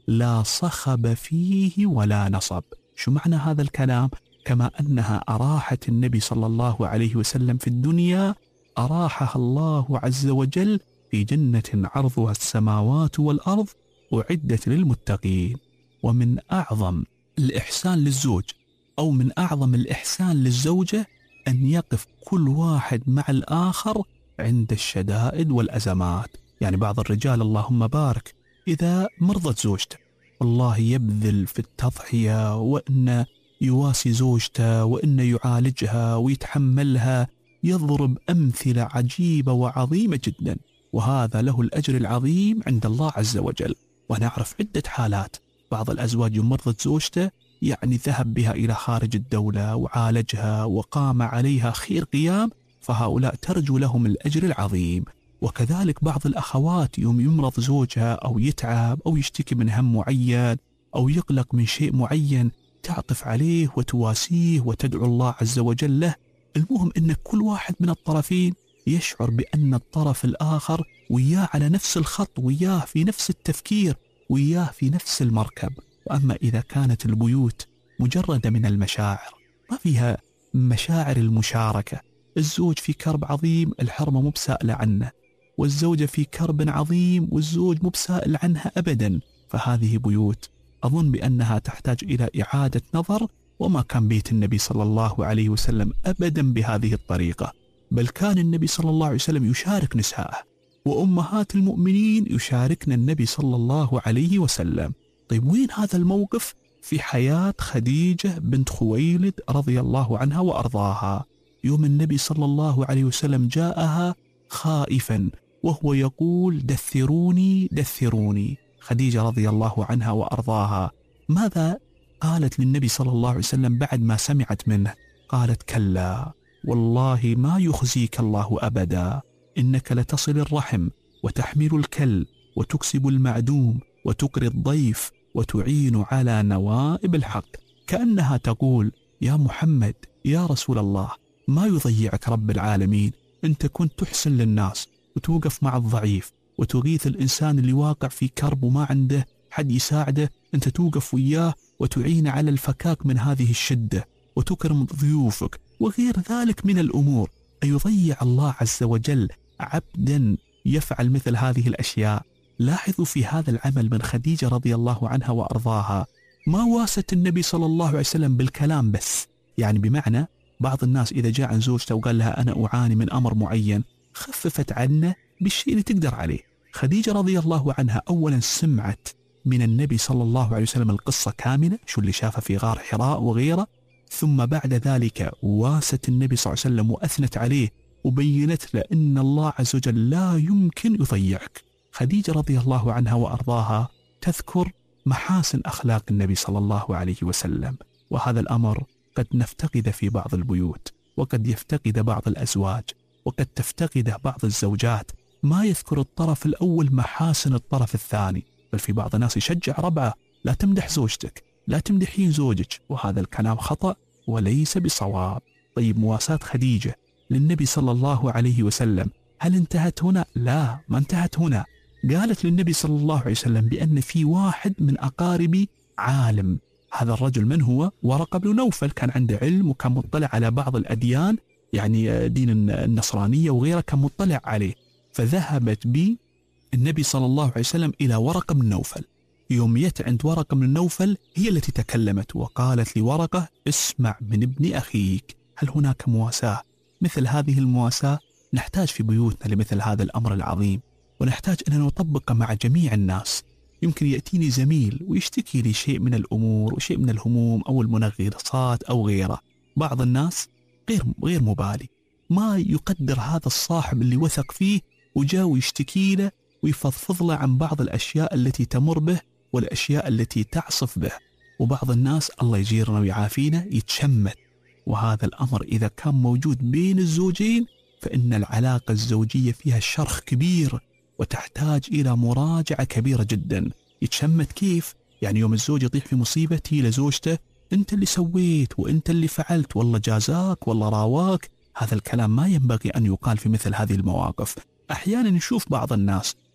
لا صخب فيه ولا نصب. شو معنى هذا الكلام؟ كما أنها أراحت النبي صلى الله عليه وسلم في الدنيا، أراحها الله عز وجل في جنة عرضها السماوات والأرض أعدت للمتقين. ومن أعظم الإحسان للزوج أو من أعظم الإحسان للزوجة أن يقف كل واحد مع الآخر عند الشدائد والأزمات. يعني بعض الرجال اللهم بارك إذا مرضت زوجته والله يبذل في التضحية، وأن يواسي زوجته، وأن يعالجها ويتحملها، يضرب أمثلة عجيبة وعظيمة جدا، وهذا له الأجر العظيم عند الله عز وجل. ونعرف عدة حالات، بعض الأزواج مرضت زوجته يعني ذهب بها إلى خارج الدولة وعالجها وقام عليها خير قيام، فهؤلاء ترجو لهم الأجر العظيم. وكذلك بعض الأخوات يوم يمرض زوجها أو يتعب أو يشتكي من هم معين أو يقلق من شيء معين، تعطف عليه وتواسيه وتدعو الله عز وجل له. المهم أن كل واحد من الطرفين يشعر بأن الطرف الآخر وياه على نفس الخط، وياه في نفس التفكير، وياه في نفس المركب. وأما إذا كانت البيوت مجردة من المشاعر، ما فيها مشاعر المشاركة، الزوج في كرب عظيم الحرمة مو بسائلة عنه، والزوجة في كرب عظيم والزوج مو بسائل عنها أبدا، فهذه بيوت أظن بأنها تحتاج إلى إعادة نظر. وما كان بيت النبي صلى الله عليه وسلم أبدا بهذه الطريقة، بل كان النبي صلى الله عليه وسلم يشارك نساءه، وأمهات المؤمنين يشاركن النبي صلى الله عليه وسلم. طيب وين هذا الموقف في حياة خديجة بنت خويلد رضي الله عنها وأرضاها؟ يوم النبي صلى الله عليه وسلم جاءها خائفا وهو يقول دثروني دثروني. خديجة رضي الله عنها وأرضاها ماذا قالت للنبي صلى الله عليه وسلم بعد ما سمعت منه؟ قالت كلا والله ما يخزيك الله أبدا، إنك لتصل الرحم وتحمل الكل وتكسب المعدوم وتقري الضيف وتعين على نوائب الحق. كأنها تقول يا محمد يا رسول الله ما يضيعك رب العالمين، أنت كنت تحسن للناس وتوقف مع الضعيف وتغيث الإنسان اللي واقع في كرب وما عنده حد يساعده، أنت توقف وياه وتعين على الفكاك من هذه الشدة وتكرم ضيوفك وغير ذلك من الأمور. أيضيع الله عز وجل عبدا يفعل مثل هذه الأشياء؟ لاحظوا في هذا العمل من خديجة رضي الله عنها وأرضاها ما واست النبي صلى الله عليه وسلم بالكلام بس، يعني بمعنى بعض الناس إذا جاء عن زوجته وقال لها أنا أعاني من أمر معين خففت عنه بالشيء اللي تقدر عليه. خديجة رضي الله عنها أولا سمعت من النبي صلى الله عليه وسلم القصة كاملة، شو اللي شافه في غار حراء وغيره، ثم بعد ذلك واست النبي صلى الله عليه وسلم وأثنت عليه وبينت له أن الله عز وجل لا يمكن يضيعك. خديجة رضي الله عنها وأرضاها تذكر محاسن أخلاق النبي صلى الله عليه وسلم، وهذا الأمر قد نفتقد في بعض البيوت، وقد يفتقد بعض الأزواج، وقد تفتقد بعض الزوجات. ما يذكر الطرف الأول محاسن الطرف الثاني، بل في بعض الناس يشجع ربعه لا تمدح زوجتك، لا تمدحين زوجك، وهذا الكلام خطأ وليس بصواب. طيب مواساة خديجة للنبي صلى الله عليه وسلم هل انتهت هنا؟ لا، ما انتهت هنا. قالت للنبي صلى الله عليه وسلم بأن في واحد من أقاربي عالم. هذا الرجل من هو؟ ورقة بن نوفل، كان عنده علم وكان مطلع على بعض الأديان، يعني دين النصرانية وغيره كان مطلع عليه. فذهبت بي النبي صلى الله عليه وسلم إلى ورقة بن نوفل. يوم جت عند ورقة بن نوفل هي التي تكلمت وقالت لورقة اسمع من ابن أخيك. هل هناك مواساة؟ مثل هذه المواساة نحتاج في بيوتنا لمثل هذا الأمر العظيم، ونحتاج أن نطبقه مع جميع الناس. يمكن يأتيني زميل ويشتكي لي شيء من الأمور وشيء من الهموم أو المنغصات أو غيره، بعض الناس غير غير مبالي، ما يقدر هذا الصاحب اللي وثق فيه وجاء ويشتكي له ويفضفض له عن بعض الأشياء التي تمر به والأشياء التي تعصف به. وبعض الناس الله يجيرنا ويعافينا يتشمت، وهذا الأمر إذا كان موجود بين الزوجين فإن العلاقة الزوجية فيها شرخ كبير وتحتاج إلى مراجعة كبيرة جدا. يتشمت كيف؟ يعني يوم الزوج يطيح في مصيبة تي لزوجته أنت اللي سويت وأنت اللي فعلت والله جازاك والله راواك. هذا الكلام ما ينبغي أن يقال في مثل هذه المواقف. أحيانا نشوف بعض الناس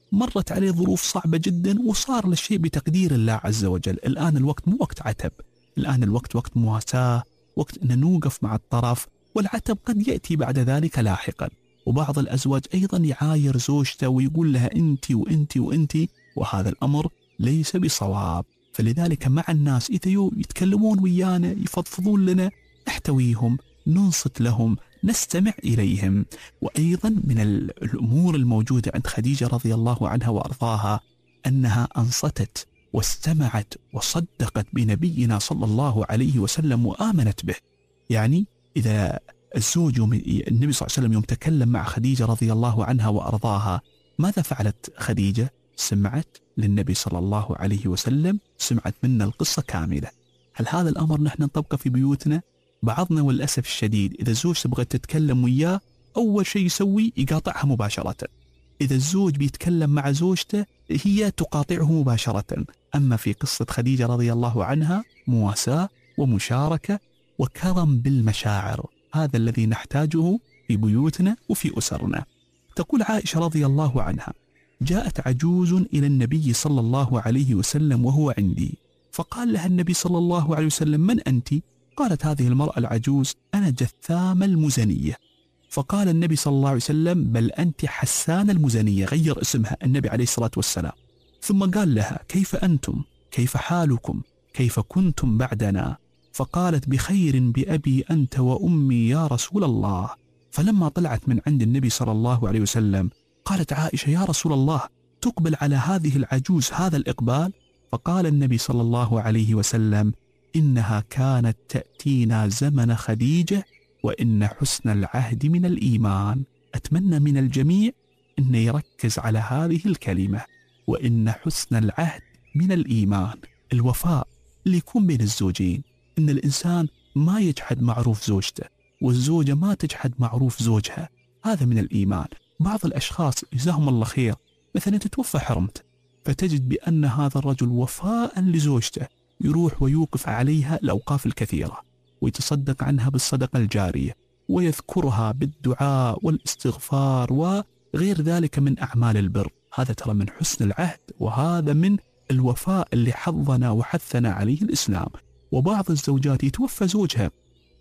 مرت عليه ظروف صعبة جدا وصار للشيء بتقدير الله عز وجل. الآن الوقت مو وقت عتب، الآن الوقت وقت مواساة، وقت أن نوقف مع الطرف، والعتب قد يأتي بعد ذلك لاحقا. وبعض الأزواج أيضا يعاير زوجته ويقول لها أنت وأنت وأنت، وهذا الأمر ليس بصواب. فلذلك مع الناس إذا يتكلمون ويانا يفضفضون لنا نحتويهم، ننصت لهم، نستمع إليهم. وأيضا من الأمور الموجودة عند خديجة رضي الله عنها وأرضاها أنها أنصتت واستمعت وصدقت بنبينا صلى الله عليه وسلم وآمنت به. يعني إذا الزوج يوم النبي صلى الله عليه وسلم يوم تكلم مع خديجة رضي الله عنها وأرضاها، ماذا فعلت خديجة؟ سمعت للنبي صلى الله عليه وسلم، سمعت منا القصة كاملة. هل هذا الأمر نحن نطبقه في بيوتنا؟ بعضنا والأسف الشديد إذا الزوج تبغى تتكلم وياه أول شيء يسوي يقاطعها مباشرة. إذا الزوج بيتكلم مع زوجته هي تقاطعه مباشرة. أما في قصة خديجة رضي الله عنها مواساة ومشاركة وكرم بالمشاعر، هذا الذي نحتاجه في بيوتنا وفي أسرنا. تقول عائشة رضي الله عنها: جاءت عجوز إلى النبي صلى الله عليه وسلم وهو عندي، فقال لها النبي صلى الله عليه وسلم: من أنت؟ قالت هذه المرأة العجوز: أنا جثام المزنية. فقال النبي صلى الله عليه وسلم: بل أنت حسان المزنية، غير اسمها النبي عليه الصلاة والسلام. ثم قال لها: كيف أنتم؟ كيف حالكم؟ كيف كنتم بعدنا؟ فقالت: بخير بأبي أنت وأمي يا رسول الله. فلما طلعت من عند النبي صلى الله عليه وسلم قالت عائشة: يا رسول الله، تقبل على هذه العجوز هذا الإقبال؟ فقال النبي صلى الله عليه وسلم: إنها كانت تأتينا زمن خديجة، وإن حسن العهد من الإيمان. أتمنى من الجميع أن يركز على هذه الكلمة، وإن حسن العهد من الإيمان. الوفاء اللي يكون بين الزوجين، إن الإنسان ما يجحد معروف زوجته والزوجة ما تجحد معروف زوجها، هذا من الإيمان. بعض الأشخاص جزاهم الله خير مثلا تتوفى حرمته، فتجد بأن هذا الرجل وفاء لزوجته يروح ويوقف عليها الأوقاف الكثيرة ويتصدق عنها بالصدقة الجارية ويذكرها بالدعاء والاستغفار وغير ذلك من أعمال البر. هذا ترى من حسن العهد، وهذا من الوفاء اللي حظنا وحثنا عليه الإسلام. وبعض الزوجات يتوفى زوجها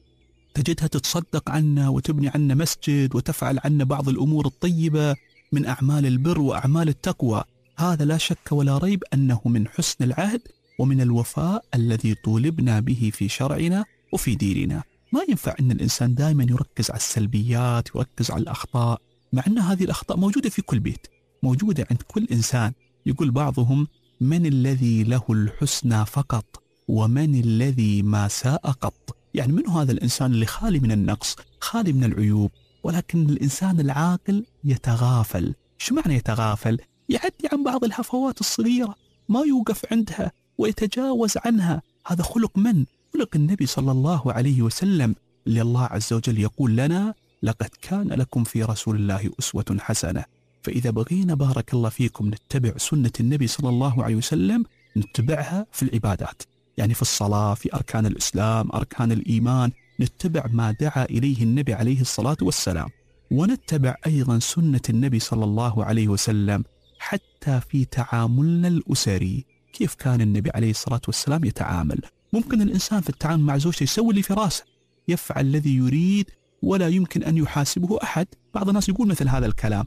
تجدها تتصدق عنا وتبني عنا مسجد وتفعل عنا بعض الأمور الطيبة من أعمال البر وأعمال التقوى. هذا لا شك ولا ريب أنه من حسن العهد ومن الوفاء الذي طولبنا به في شرعنا وفي ديننا. ما ينفع أن الإنسان دائما يركز على السلبيات، يركز على الأخطاء، مع أن هذه الأخطاء موجودة في كل بيت، موجودة عند كل إنسان. يقول بعضهم: من الذي له الحسنى فقط ومن الذي ما ساء قط. يعني من هذا الإنسان اللي خالي من النقص، خالي من العيوب، ولكن الإنسان العاقل يتغافل. شو معنى يتغافل؟ يعدي عن بعض الهفوات الصغيرة، ما يوقف عندها ويتجاوز عنها. هذا خلق من؟ خلق النبي صلى الله عليه وسلم، اللي الله عز وجل يقول لنا: لقد كان لكم في رسول الله أسوة حسنة. فإذا بغينا بارك الله فيكم نتبع سنة النبي صلى الله عليه وسلم، نتبعها في العبادات، يعني في الصلاة، في أركان الإسلام، أركان الإيمان، نتبع ما دعا إليه النبي عليه الصلاة والسلام. ونتبع أيضا سنة النبي صلى الله عليه وسلم حتى في تعاملنا الأسري. كيف كان النبي عليه الصلاة والسلام يتعامل؟ ممكن الإنسان في التعامل مع زوجته يسوي اللي في راسه، يفعل الذي يريد ولا يمكن أن يحاسبه أحد. بعض الناس يقول مثل هذا الكلام،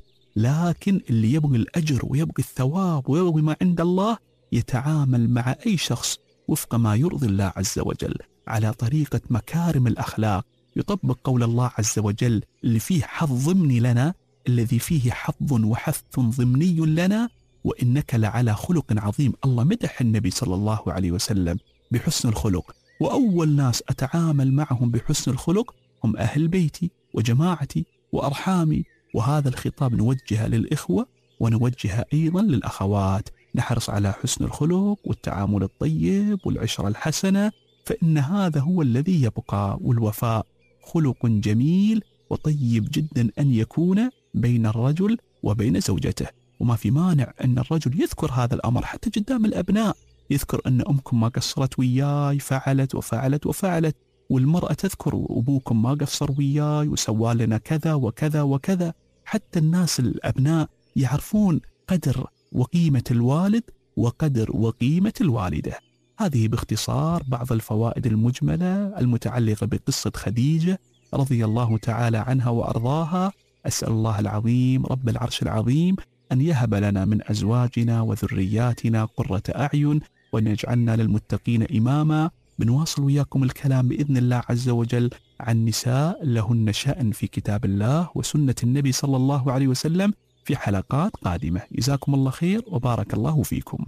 لكن اللي يبغي الأجر ويبغي الثواب ويبغي ما عند الله يتعامل مع أي شخص وفق ما يرضي الله عز وجل، على طريقة مكارم الأخلاق، يطبق قول الله عز وجل اللي فيه حظ ضمني لنا، الذي فيه حظ وحث ضمني لنا: وإنك لعلى خلق عظيم. الله مدح النبي صلى الله عليه وسلم بحسن الخلق، وأول ناس أتعامل معهم بحسن الخلق هم أهل بيتي وجماعتي وأرحامي. وهذا الخطاب نوجهه للإخوة ونوجهه أيضا للأخوات، نحرص على حسن الخلق والتعامل الطيب والعشرة الحسنة، فإن هذا هو الذي يبقى. والوفاء خلق جميل وطيب جدا أن يكون بين الرجل وبين زوجته. وما في مانع أن الرجل يذكر هذا الأمر حتى قدام الأبناء، يذكر أن أمكم ما قصرت وياي، فعلت وفعلت وفعلت. والمرأة تذكر: أبوكم ما قصر وياي وسوى لنا كذا وكذا وكذا. حتى الناس الأبناء يعرفون قدر وقيمة الوالد وقدر وقيمة الوالدة. هذه باختصار بعض الفوائد المجملة المتعلقة بقصة خديجة رضي الله تعالى عنها وأرضاها. أسأل الله العظيم رب العرش العظيم أن يهب لنا من أزواجنا وذرياتنا قرة أعين وأن يجعلنا للمتقين إماما. بنواصل وياكم الكلام بإذن الله عز وجل عن نساء لهن شأن في كتاب الله وسنة النبي صلى الله عليه وسلم في حلقات قادمة. جزاكم الله خير وبارك الله فيكم.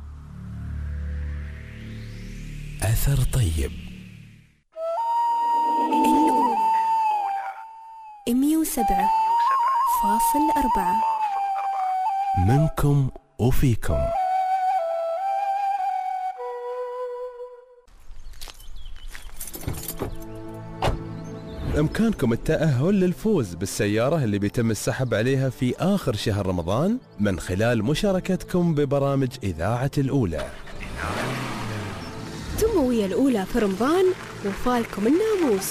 أثر طيب. مية وسبعة فاصل أربعة منكم وفيكم. بإمكانكم التأهل للفوز بالسيارة اللي بيتم السحب عليها في آخر شهر رمضان من خلال مشاركتكم ببرامج إذاعة الأولى. تموية الأولى في رمضان وفالكم الناموس.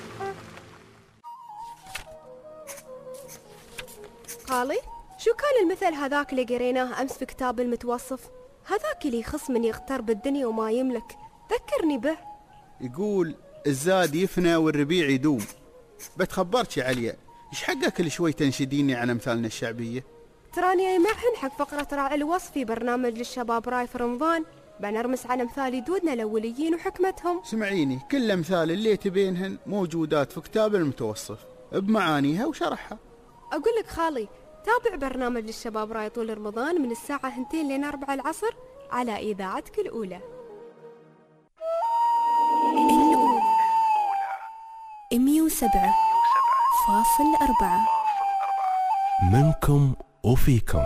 خالي، شو كان المثل هذاك اللي قريناه أمس في كتاب المتوصف؟ هذاك اللي يخص من يغتر بالدنيا وما يملك، ذكرني به. يقول الزاد يفنى والربيع يدوم. بتخبرك يا عليا، ايش حقك كل شوي تنشديني عن امثالنا الشعبيه؟ تراني معهن حق فقره راعي الوصف في برنامج للشباب راي في رمضان، بنرمس على امثال جدودنا الاوليين وحكمتهم. سمعيني، كل امثال اللي تبينهن موجودات في كتاب المتوصف بمعانيها وشرحها. اقول لك خالي، تابع برنامج للشباب راي طول رمضان من الساعه اثنتين لين أربعة العصر على اذاعتك الاولى. مية وسبعة فاصل أربعة منكم وفيكم.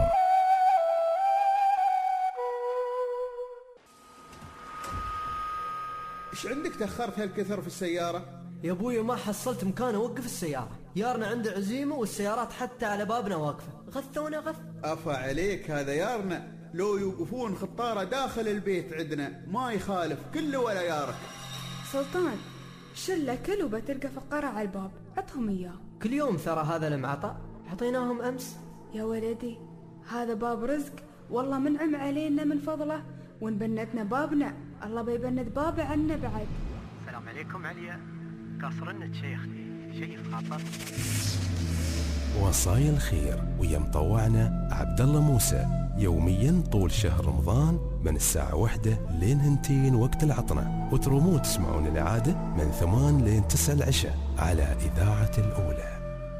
ايش عندك تأخرت هالكثر في السيارة؟ يا ابوي ما حصلت مكان اوقف السيارة، يارنا عنده عزيمة والسيارات حتى على بابنا واقفة، غثونا غث. أفا عليك هذا يارنا، لو يوقفون خطارة داخل البيت عندنا ما يخالف كله ولا يارك. سلطان، شلة كلبة تلقى فقرة على الباب، عطهم إياه. كل يوم ثرى هذا المعطى، حطيناهم أمس. يا ولدي، هذا باب رزق، والله منعم علينا من فضله، وإن بنتنا بابنا الله بيبند بابه عنا بعد. السلام عليكم عليا، قاصرنك شيخ شيء خاطر. وصايا الخير ويا مطوعنا عبد الله موسى يوميا طول شهر رمضان من الساعة واحدة لين هنتين وقت العطنة، وترومون تسمعون الإعادة من ثمان لين تسع العشاء على إذاعة الأولى.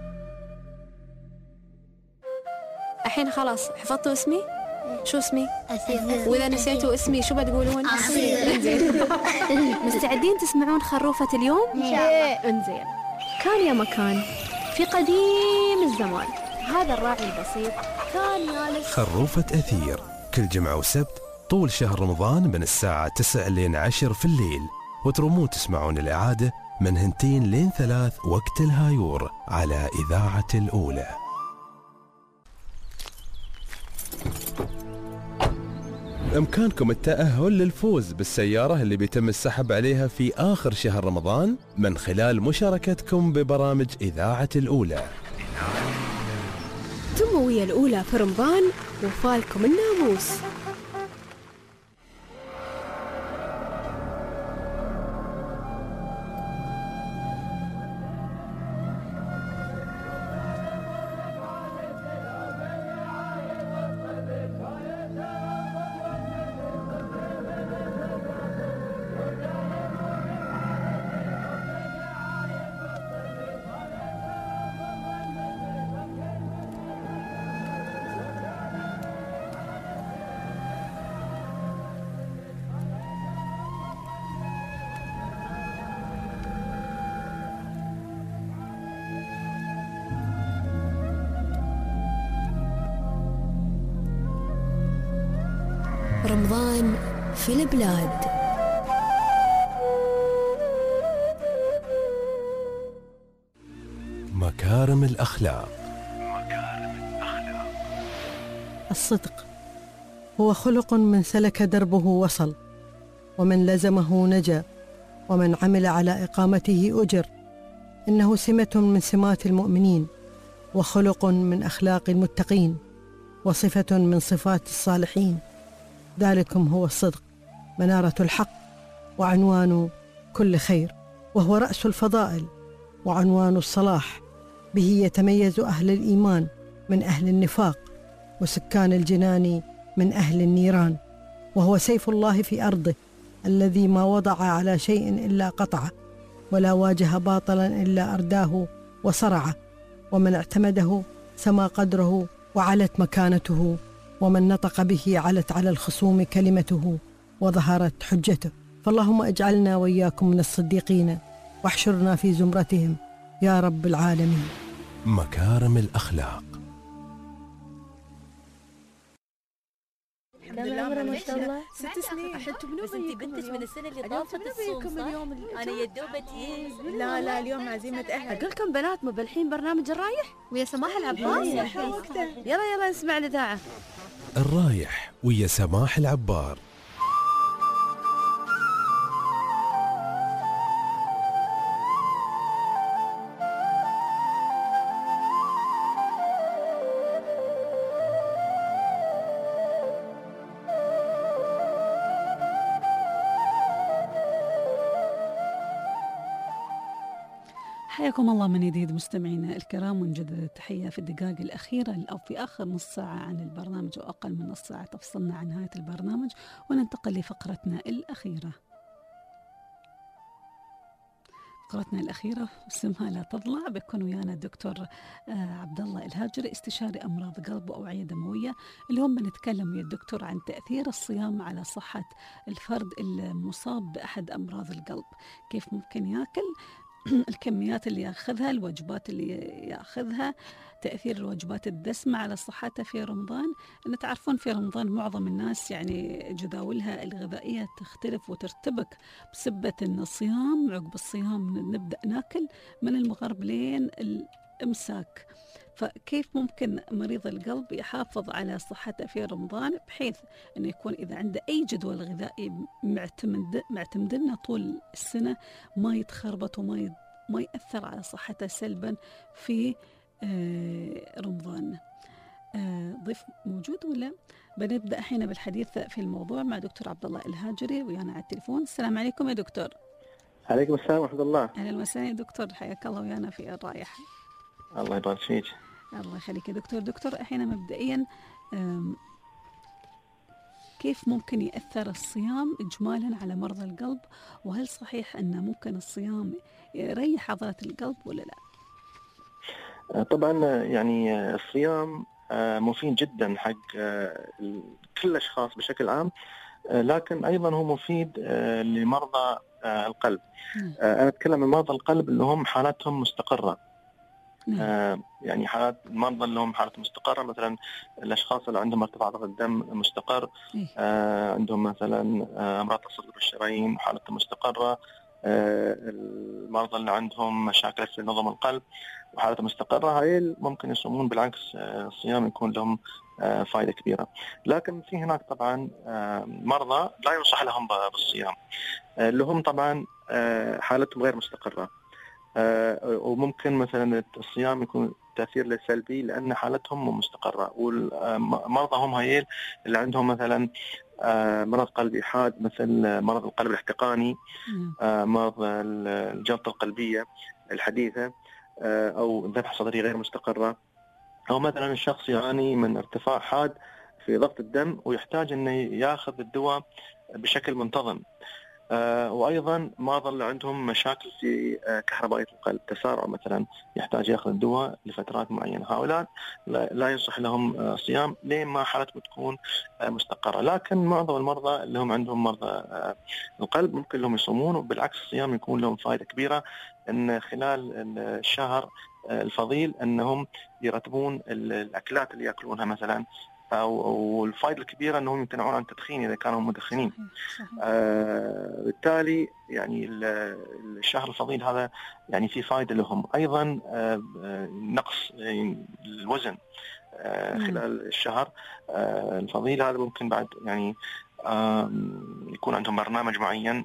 الحين خلاص حفظتوا اسمي؟ شو اسمي؟ أثير. وإذا نسيتوا اسمي شو بتقولون؟ أصيل. انزين. مستعدين تسمعون خروفة اليوم؟ إن شاء الله. انزين. كان يا مكان في قديم الزمان هذا الراعي البسيط كان يالس. خروفة أثير كل جمعة وسبت طول شهر رمضان من الساعة تسع لين عشر في الليل، وترومون تسمعون الإعادة من هنتين لين ثلاث وقت الهايور على إذاعة الأولى. بإمكانكم التأهل للفوز بالسيارة اللي بيتم السحب عليها في آخر شهر رمضان من خلال مشاركتكم ببرامج إذاعة الأولى. تموية الأولى في رمضان وفالكم الناموس. رمضان في البلاد. مكارم الأخلاق. الصدق هو خلق من سلك دربه وصل، ومن لزمه نجا، ومن عمل على إقامته أجر. إنه سمة من سمات المؤمنين، وخلق من أخلاق المتقين. وصفة من صفات الصالحين. ذلكم هو الصدق، منارة الحق، وعنوان كل خير، وهو رأس الفضائل وعنوان الصلاح. به يتميز أهل الإيمان من أهل النفاق، وسكان الجنان من أهل النيران. وهو سيف الله في أرضه، الذي ما وضع على شيء إلا قطعه، ولا واجه باطلا إلا أرداه وصرعه. ومن اعتمده سما قدره وعلت مكانته، ومن نطق به علت على الخصوم كلمته وظهرت حجته. فاللهم اجعلنا وإياكم من الصديقين، واحشرنا في زمرتهم يا رب العالمين. مكارم الأخلاق. الحمد لله ما شاء الله ست سنين. بس انت بنتك من السنه اللي طافت الصوم صح؟ اليوم انا يا دوبتي. لا لا اليوم عزيمه اهل. اقول لكم بنات مو بالحين برنامج الرايح ويا سماح العباس. يلا يلا نسمع الاذاعه. الرايح ويا سماح العبار. حياكم الله من جديد مستمعينا الكرام، ونجدد التحية في الدقائق الأخيرة أو في آخر نص ساعة عن البرنامج أو أقل من نص ساعة تفصلنا عن نهاية البرنامج، وننتقل لفقرتنا الأخيرة. فقرتنا الأخيرة اسمها لا تضلع، بيكون ويانا الدكتور عبد الله الهاجري، استشاري أمراض قلب وأوعية دموية. اليوم بنتكلم ويا الدكتور عن تأثير الصيام على صحة الفرد المصاب بأحد أمراض القلب، كيف ممكن يأكل، الكميات اللي ياخذها، الوجبات اللي ياخذها، تأثير الوجبات الدسمة على صحته في رمضان. أن تعرفون في رمضان معظم الناس يعني جداولها الغذائية تختلف وترتبك بسبة أن الصيام، عقب الصيام نبدأ ناكل من المغرب لين الإمساك. فكيف ممكن مريض القلب يحافظ على صحته في رمضان بحيث أنه يكون إذا عنده أي جدول غذائي معتمد معتمدنا طول السنة ما يتخربط وما ما يأثر على صحته سلبا في رمضان. ضيف موجود ولا؟ بنبدأ الحين بالحديث في الموضوع مع دكتور عبد الله الهاجري ويانا على التليفون. السلام عليكم يا دكتور. عليكم السلام ورحمة الله. أهلا وسهلا يا دكتور، حياك الله ويانا في الرايح. الله يبارك فيك. الله يخليك يا دكتور. دكتور الحين مبدئيا كيف ممكن يأثر الصيام إجمالا على مرضى القلب، وهل صحيح أن ممكن الصيام يريح عضلات القلب ولا لا؟ طبعا يعني الصيام مفيد جدا حق كل الأشخاص بشكل عام، لكن أيضا هو مفيد لمرضى القلب. أنا أتكلم عن مرضى القلب اللي هم حالتهم مستقرة. آه يعني حالات المرضى اللي هم حالة مستقرة، مثلا الأشخاص اللي عندهم ارتفاع ضغط الدم مستقر، آه عندهم مثلا آه أمراض تصلب الشرايين حالتهم مستقرة، آه المرضى اللي عندهم مشاكل في نظم القلب وحالتهم مستقرة، هاي ممكن يصومون. بالعكس آه الصيام يكون لهم آه فائدة كبيرة. لكن في هناك طبعا آه مرضى لا ينصح لهم بالصيام، آه اللي هم طبعا آه حالتهم غير مستقرة، آه وممكن مثلا الصيام يكون تأثير له سلبي لأن حالتهم مو مستقرة. والمرضى هم هايل اللي عندهم مثلا آه مرض قلبي حاد، مثل مرض القلب الاحتقاني، آه مرض الجلطة القلبية الحديثة، آه أو ذبحة صدرية غير مستقرة، أو مثلا الشخص يعاني من ارتفاع حاد في ضغط الدم ويحتاج أنه يأخذ الدواء بشكل منتظم. آه وأيضا مرضى اللي عندهم مشاكل في آه كهربائية القلب، تسارع مثلا، يحتاج يأخذ الدواء لفترات معينة. هؤلاء لا, لا ينصح لهم آه صيام لين ما حالتهم تكون آه مستقرة. لكن معظم المرضى اللي هم عندهم مرضى آه القلب ممكن لهم يصومون، وبالعكس الصيام يكون لهم فائدة كبيرة أن خلال الشهر آه الفضيل أنهم يرتبون الأكلات اللي يأكلونها مثلا، أو الفائدة الكبيرة أنهم يمتنعون عن التدخين إذا كانوا مدخنين. آه بالتالي يعني الشهر الفضيل هذا يعني في فائدة لهم. أيضا آه نقص الوزن آه خلال الشهر آه الفضيل هذا ممكن بعد يعني آه يكون عندهم برنامج معين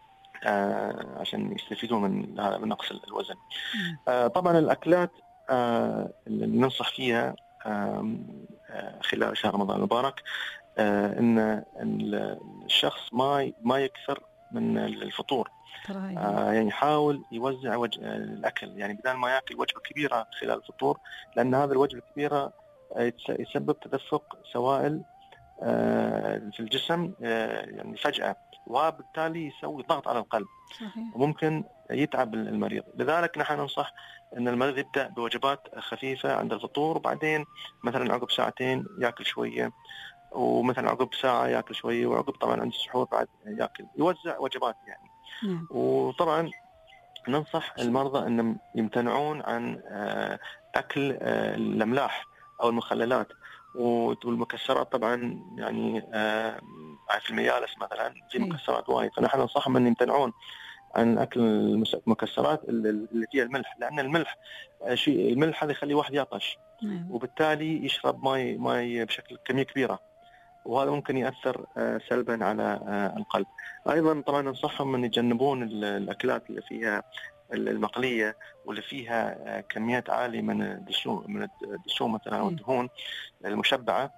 آه عشان يستفيدوا من هذا من نقص الوزن. آه طبعا الأكلات آه اللي ننصح فيها آه خلال شهر رمضان المبارك ان الشخص ما ما يكثر من الفطور. آه يعني يحاول يوزع وجه الأكل، يعني بدل ما يأكل وجبة كبيرة خلال الفطور، لأن هذه الوجبة الكبيرة يسبب تدفق سوائل آه في الجسم آه يعني فجأة، وبالتالي يسوي ضغط على القلب. صحيح. وممكن يتعب المريض. لذلك نحن ننصح أن المريض يبدأ بوجبات خفيفة عند الفطور، وبعدين مثلا عقب ساعتين يأكل شوية، ومثلا عقب ساعة يأكل شوية، وعقب طبعا عند السحور بعد يأكل، يوزع وجبات يعني. نعم. وطبعا ننصح المرضى أنهم يمتنعون عن أكل الأملاح أو المخللات والمكسرات. طبعا يعني في الميالس مثلا في مكسرات وايد، فنحن ننصحهم أن يمتنعون عن أكل المكسرات اللي فيها الملح، لأن الملح شيء الملح هذا يخلي واحد يعطش. نعم. وبالتالي يشرب ماء ماء بشكل كمية كبيرة، وهذا ممكن يأثر سلبا على القلب. أيضا طبعا ننصحهم أن يتجنبون الأكلات اللي فيها المقلية واللي فيها كميات عالية من الدسوم من الدسوم مثلا أو الدهون المشبعة.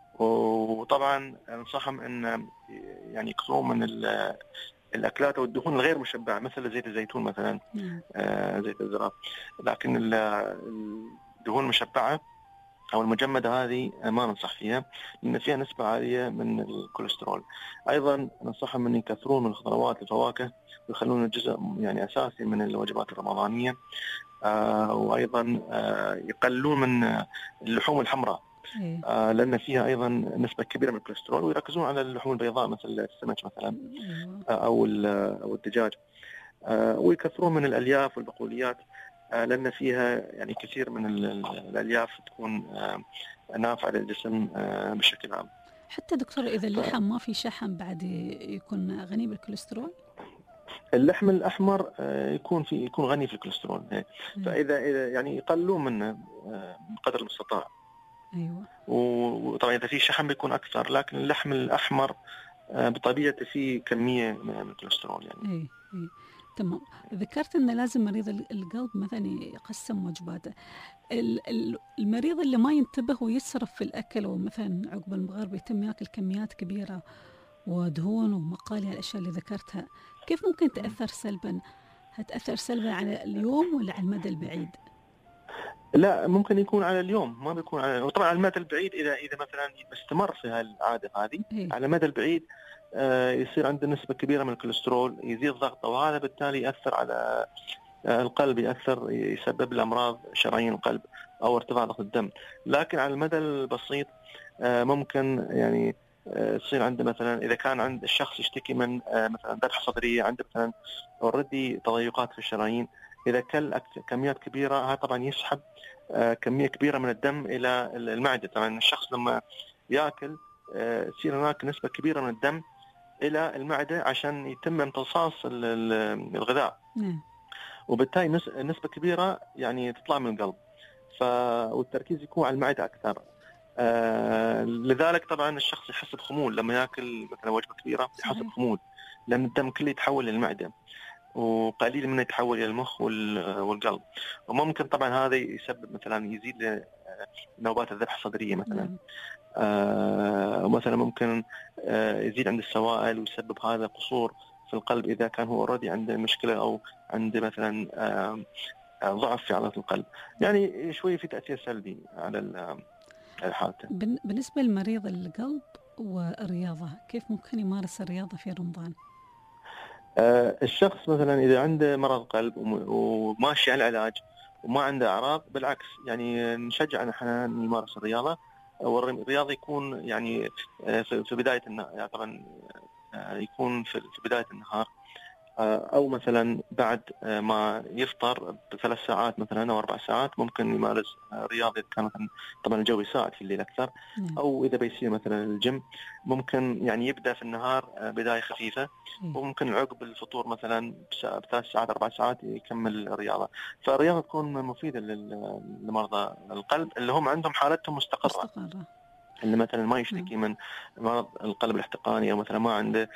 وطبعا ننصحهم أن يعني يكثرون من الأكلات والدهون الغير مشبعة مثل زيت الزيتون مثلا، آه زيت الذرة. لكن الدهون المشبعة أو المجمدة هذه ما ننصح فيها، لأن فيها نسبة عالية من الكوليسترول. أيضا ننصحهم أن يكثرون من الخضروات والفواكه ويخلون جزء يعني أساسي من الوجبات الرمضانية. آه وأيضا آه يقللون من اللحوم الحمراء، آه لأن فيها أيضا نسبة كبيرة من الكوليسترول، ويركزون على اللحوم البيضاء مثل السمك مثلا آه أو أو الدجاج. آه ويكثرون من الألياف والبقوليات، آه لأن فيها يعني كثير من الألياف تكون آه نافعة للجسم آه بشكل عام. حتى دكتور إذا اللحم ما في شحم بعد يكون غني بالكوليسترول؟ اللحم الأحمر يكون في يكون غني في الكوليسترول، فإذا إذا يعني يقللون منه بقدر المستطاع. أيوة. وطبعا إذا في شحم بيكون أكثر، لكن اللحم الأحمر بطبيعته فيه كمية من الكوليسترول يعني. أي أي تمام. ذكرت أن لازم مريض القلب مثلا يقسم وجباته. المريض اللي ما ينتبه ويسرف في الأكل، ومثلا عقب المغرب يتم يأكل كميات كبيرة ودهون ومقالي، الأشياء اللي ذكرتها، كيف ممكن تأثر سلبا؟ هتأثر سلبا على اليوم ولا على المدى البعيد؟ لا، ممكن يكون على اليوم، ما بيكون على، وطبعا على المدى البعيد إذا إذا مثلا استمر في هالعادة هذه هي. على المدى البعيد آه يصير عنده نسبة كبيرة من الكوليسترول، يزيد ضغطه، وهذا بالتالي يأثر على آه القلب، يأثر يسبب الأمراض شرايين القلب أو ارتفاع ضغط الدم. لكن على المدى البسيط آه ممكن يعني تصير عنده مثلا إذا كان عند الشخص يشتكي من مثلا ذبحة صدرية، عنده مثلا أوردي تضيقات في الشرايين، إذا كل كميات كبيرة هذا طبعا يسحب كمية كبيرة من الدم إلى المعدة. طبعا الشخص لما يأكل يصير هناك نسبة كبيرة من الدم إلى المعدة عشان يتم امتصاص الغذاء، وبالتالي نسبة كبيرة يعني تطلع من القلب، والتركيز يكون على المعدة أكثر. آه لذلك طبعا الشخص يحس بخمول لما يأكل مثلا وجبة كبيرة، يحس بخمول لأن الدم كله يتحول للمعدة وقليل منه يتحول إلى المخ والقلب. وممكن طبعا هذا يسبب مثلا يزيد نوبات الذبحة الصدرية مثلا. آه مثلا ممكن آه يزيد عند السوائل ويسبب هذا قصور في القلب إذا كان هو أوريدي عنده مشكلة أو عنده مثلا آه ضعف في عضلة القلب، يعني شوية في تأثير سلبي على الحالة. بالنسبة لمريض القلب والرياضة، كيف ممكن يمارس الرياضة في رمضان؟ آه الشخص مثلا إذا عنده مرض قلب وماشي على العلاج وما عنده أعراض، بالعكس يعني نشجع أن احنا نمارس الرياضة، والرياضة يكون يعني في بداية النهار، يعني طبعا يكون في بداية النهار أو مثلا بعد ما يفطر بثلاث ساعات مثلا أو أربع ساعات ممكن يمارس رياضة. كان مثلا طبعا الجو يساعد في الليل أكثر، أو إذا بيصير مثلا الجيم ممكن يعني يبدأ في النهار بداية خفيفة، وممكن عقب الفطور مثلا بثلاث ساعات أربع ساعات يكمل الرياضة. فالرياضة تكون مفيدة لمرضى القلب اللي هم عندهم حالتهم مستقرة, مستقرة. اللي مثلا ما يشتكي من مرض القلب الاحتقاني أو مثلا ما عنده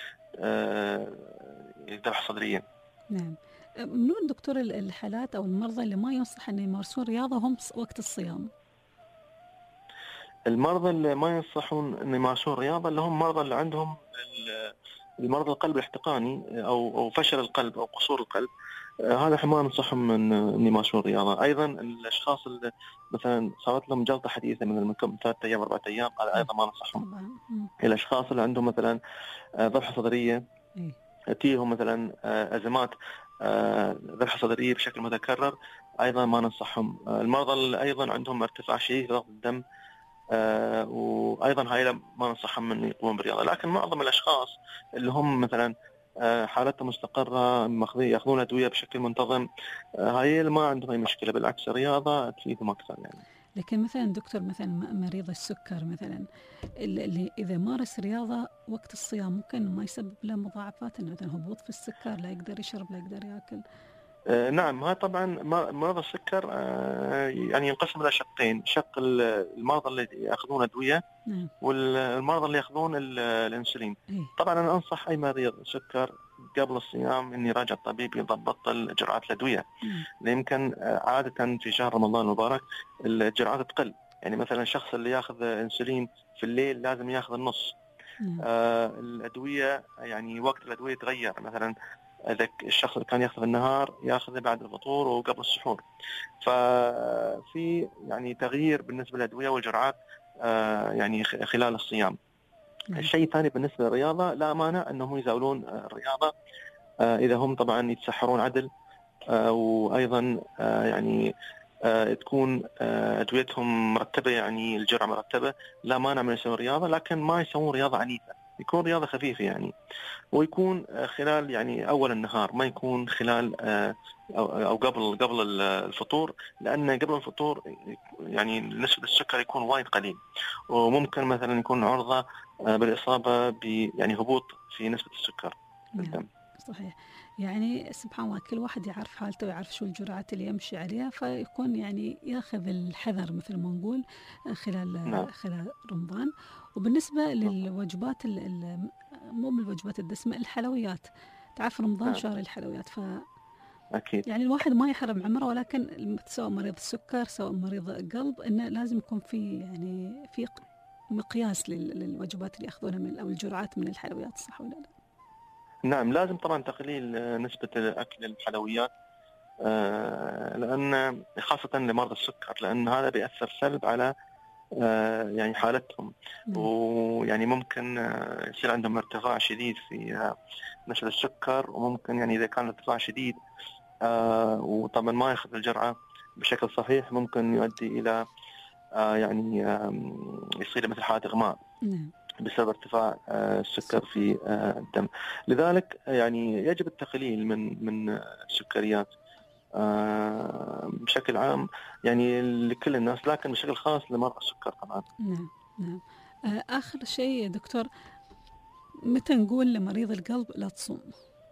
ذبحة صدرية. نعم. منو دكتور الحالات أو المرضى اللي ما ينصح أن يمارسون رياضة هم وقت الصيام؟ المرضى اللي ما ينصحون ان يمارسون الرياضه اللي هم مرضى اللي عندهم المرض القلب الاحتقاني او او فشل القلب او قصور القلب. هذا احنا ما ننصحهم من ان يمارسون الرياضه. ايضا الاشخاص اللي مثلا صارت لهم جلطه حديثه مثلا من كم ثلاثة ايام اربعة ايام، هذا ايضا ما ننصحهم. الاشخاص اللي عندهم مثلا ذبحه صدريه تيهم مثلا ازمات ذبحه صدريه بشكل متكرر، ايضا ما ننصحهم. المرضى اللي ايضا عندهم ارتفاع شديد في ضغط الدم آه وايضا هاي ما ننصحهم من يقومون بالرياضه. لكن معظم الاشخاص اللي هم مثلا آه حالتهم مستقره ياخذون ادويه بشكل منتظم، آه هاي ما عندهم اي مشكله، بالعكس الرياضه تفيدهم اكثر يعني. لكن مثلا دكتور مثلا مريض السكر مثلا اللي اذا مارس رياضه وقت الصيام ممكن ما يسبب له مضاعفات، انه مثلا هبوط في السكر، لا يقدر يشرب لا يقدر ياكل. آه نعم، هذا طبعا مرض السكر آه يعني ينقسم الى شقين، شق المرضى اللي ياخذون ادويه نعم. والمرضى اللي ياخذون الانسولين. إيه؟ طبعا انا انصح اي مريض سكر قبل الصيام اني يراجع الطبيب يضبط جرعات الادويه، لان يمكن عاده في شهر رمضان المبارك الجرعات تقل، يعني مثلا الشخص اللي ياخذ انسولين في الليل لازم ياخذ النص. آه الادويه يعني وقت الادويه يتغير، مثلا إذا الشخص اللي كان ياخذ النهار ياخذه بعد الفطور وقبل السحور، ففي يعني تغيير بالنسبه للادويه والجرعات آه يعني خلال الصيام. الشيء الثاني بالنسبه للرياضه لا مانع انهم يزاولون الرياضه آه اذا هم طبعا يتسحرون عدل آه وايضا آه يعني آه تكون آه ادويتهم مرتبه، يعني الجرعه مرتبه، لا مانع من يسوون رياضه، لكن ما يسوون رياضه عنيفه، يكون رياضه خفيفه يعني، ويكون خلال يعني اول النهار، ما يكون خلال او قبل قبل الفطور، لان قبل الفطور يعني نسبه السكر يكون وايد قليل، وممكن مثلا يكون عرضه بالاصابه ب يعني هبوط في نسبه السكر في الدم. صحيح، يعني سبحان الله كل واحد يعرف حالته ويعرف شو الجرعات اللي يمشي عليها، فيكون يعني ياخذ الحذر مثل ما نقول خلال نعم. خلال رمضان. وبالنسبه للوجبات مو من الوجبات الدسمه، الحلويات، تعرف رمضان نعم. شهر الحلويات، ف اكيد يعني الواحد ما يحرم عمره، ولكن سواء مريض السكر سواء مريض قلب انه لازم يكون في يعني في مقياس للوجبات اللي ياخذونها من او الجرعات من الحلويات، صح ولا لا؟ نعم لازم طبعا تقليل نسبة أكل الحلويات آه لأن خاصة لمرضى السكر، لأن هذا بيأثر سلب على آه يعني حالتهم، ويعني ممكن آه يصير عندهم ارتفاع شديد في آه نسبة السكر، وممكن يعني إذا كان الارتفاع شديد آه وطبعا ما يأخذ الجرعة بشكل صحيح ممكن يؤدي إلى آه يعني آه يصير مثل حالة إغماء بسبب ارتفاع السكر في الدم. لذلك يعني يجب التقليل من من السكريات بشكل عام يعني لكل الناس، لكن بشكل خاص لمرضى السكر طبعا. نعم نعم. آخر شيء دكتور، متى نقول لمريض القلب لا تصوم؟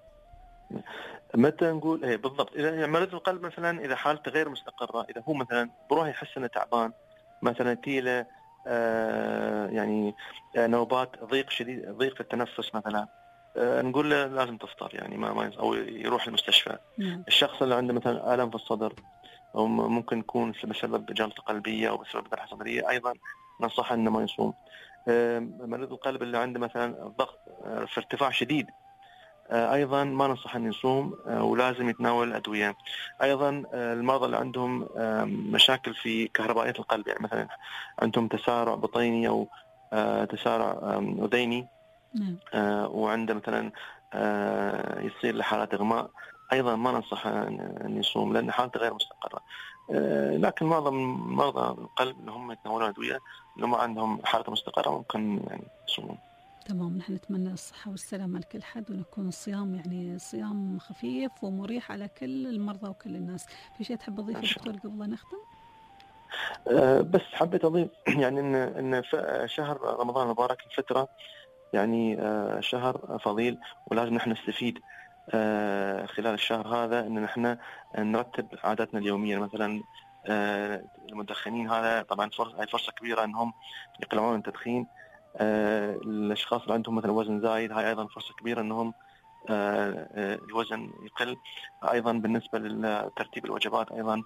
متى نقول ايه بالضبط؟ اذا مريض القلب مثلا اذا حالته غير مستقره، اذا هو مثلا بروح يحس انه تعبان، مثلا تيله آه يعني آه نوبات ضيق شديد، ضيق في التنفس مثلا، آه نقول له لازم تفطر يعني ما, ما او يروح المستشفى. مم. الشخص اللي عنده مثلا الم في الصدر او ممكن يكون بسبب جلطه قلبيه او بسبب ذبحه صدريه، ايضا ننصح انه ما يصوم. آه مريض القلب اللي عنده مثلا الضغط آه في ارتفاع شديد ايضا ما ننصح ان يصوم ولازم يتناول ادويه. ايضا المرضى اللي عندهم مشاكل في كهربائيه القلب، يعني مثلا عندهم تسارع بطيني او تسارع اذيني وعنده مثلا يصير لحالات اغماء، ايضا ما ننصح ان يصوم لان حالته غير مستقره. لكن معظم مرضى القلب اللي هم يتناولون ادويه اللي ما عندهم حاله مستقره ممكن يعني يصومون. تمام، نحن نتمنى الصحة والسلامة لكل حد، ونكون الصيام يعني صيام خفيف ومريح على كل المرضى وكل الناس. في شيء تحب تضيفه دكتور قبل لا نختم؟ أه بس حبيت أضيف يعني إن إن شهر رمضان المبارك الفترة يعني أه شهر فضيل، ولازم نحن نستفيد أه خلال الشهر هذا إن نحن نرتب عاداتنا اليومية. مثلا أه المدخنين هذا طبعا فرصة فرصة كبيرة إنهم يقلعون التدخين. آه الأشخاص اللي عندهم مثلا وزن زايد، هاي أيضا فرصة كبيرة أنهم آه آه الوزن يقل. أيضا بالنسبة لترتيب الوجبات أيضا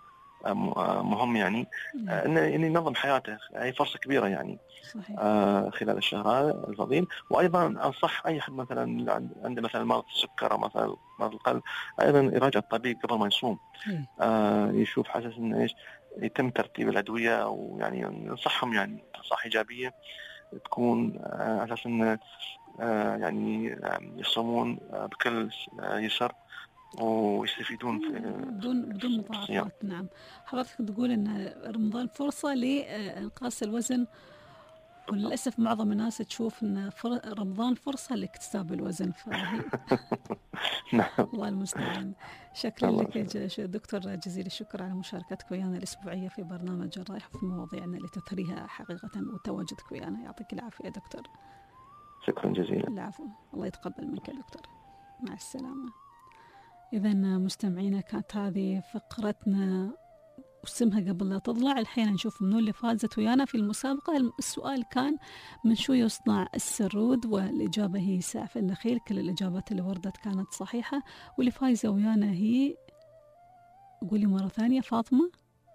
مهم يعني انه يعني ينظم حياته. هي فرصه كبيره يعني صحيح. آه خلال الشهر هذا الفضيل. وايضا انصح اي حد مثلا عنده مثلا مرض السكر او مثلا مرض القلب ايضا يراجع الطبيب قبل ما يصوم، آه يشوف حاسس انه ايش يتم ترتيب الادويه، ويعني ننصحهم يعني نصائح ايجابيه تكون على اساس انه آه يعني يصومون بكل يسر ويستفيدون في بدون بدون مضاعفات. نعم، حضرتك تقول ان رمضان فرصه لانقاص الوزن، وللاسف معظم الناس تشوف ان فر... رمضان فرصه لاكتساب الوزن. فهي نعم الله المستعان. شكرا لك يا دكتور، جزيل الشكر على مشاركتك ويانا الاسبوعيه في برنامج الرايح في مواضيعنا اللي تثريها حقيقه، وتواجدك ويانا. يعطيك العافيه يا دكتور. شكرا جزيلا. العفو، الله يتقبل منك يا دكتور. مع السلامه. إذا مستمعينا كانت هذه فقرتنا واسمها قبل لا تطلع. الحين نشوف منو اللي فازت ويانا في المسابقة. السؤال كان من شو يصنع السرود، والإجابة هي سعف النخيل. كل الإجابات اللي وردت كانت صحيحة، واللي فايزة ويانا هي، قولي مرة ثانية، فاطمة.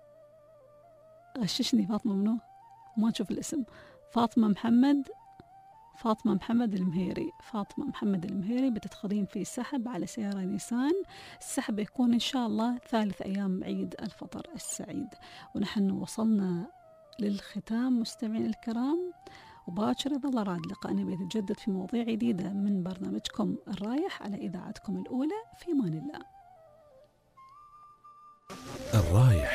غششني، فاطمة منو؟ ما نشوف الاسم. فاطمة محمد فاطمة محمد المهيري. فاطمة محمد المهيري بتدخلين في سحب على سيارة نيسان. السحب يكون إن شاء الله ثالث أيام عيد الفطر السعيد. ونحن وصلنا للختام مستمعين الكرام، وباكر إذا الله راد لقاءنا بيتجدد في مواضيع جديدة من برنامجكم الرايح على إذاعتكم الأولى. في أمان الله. الرايح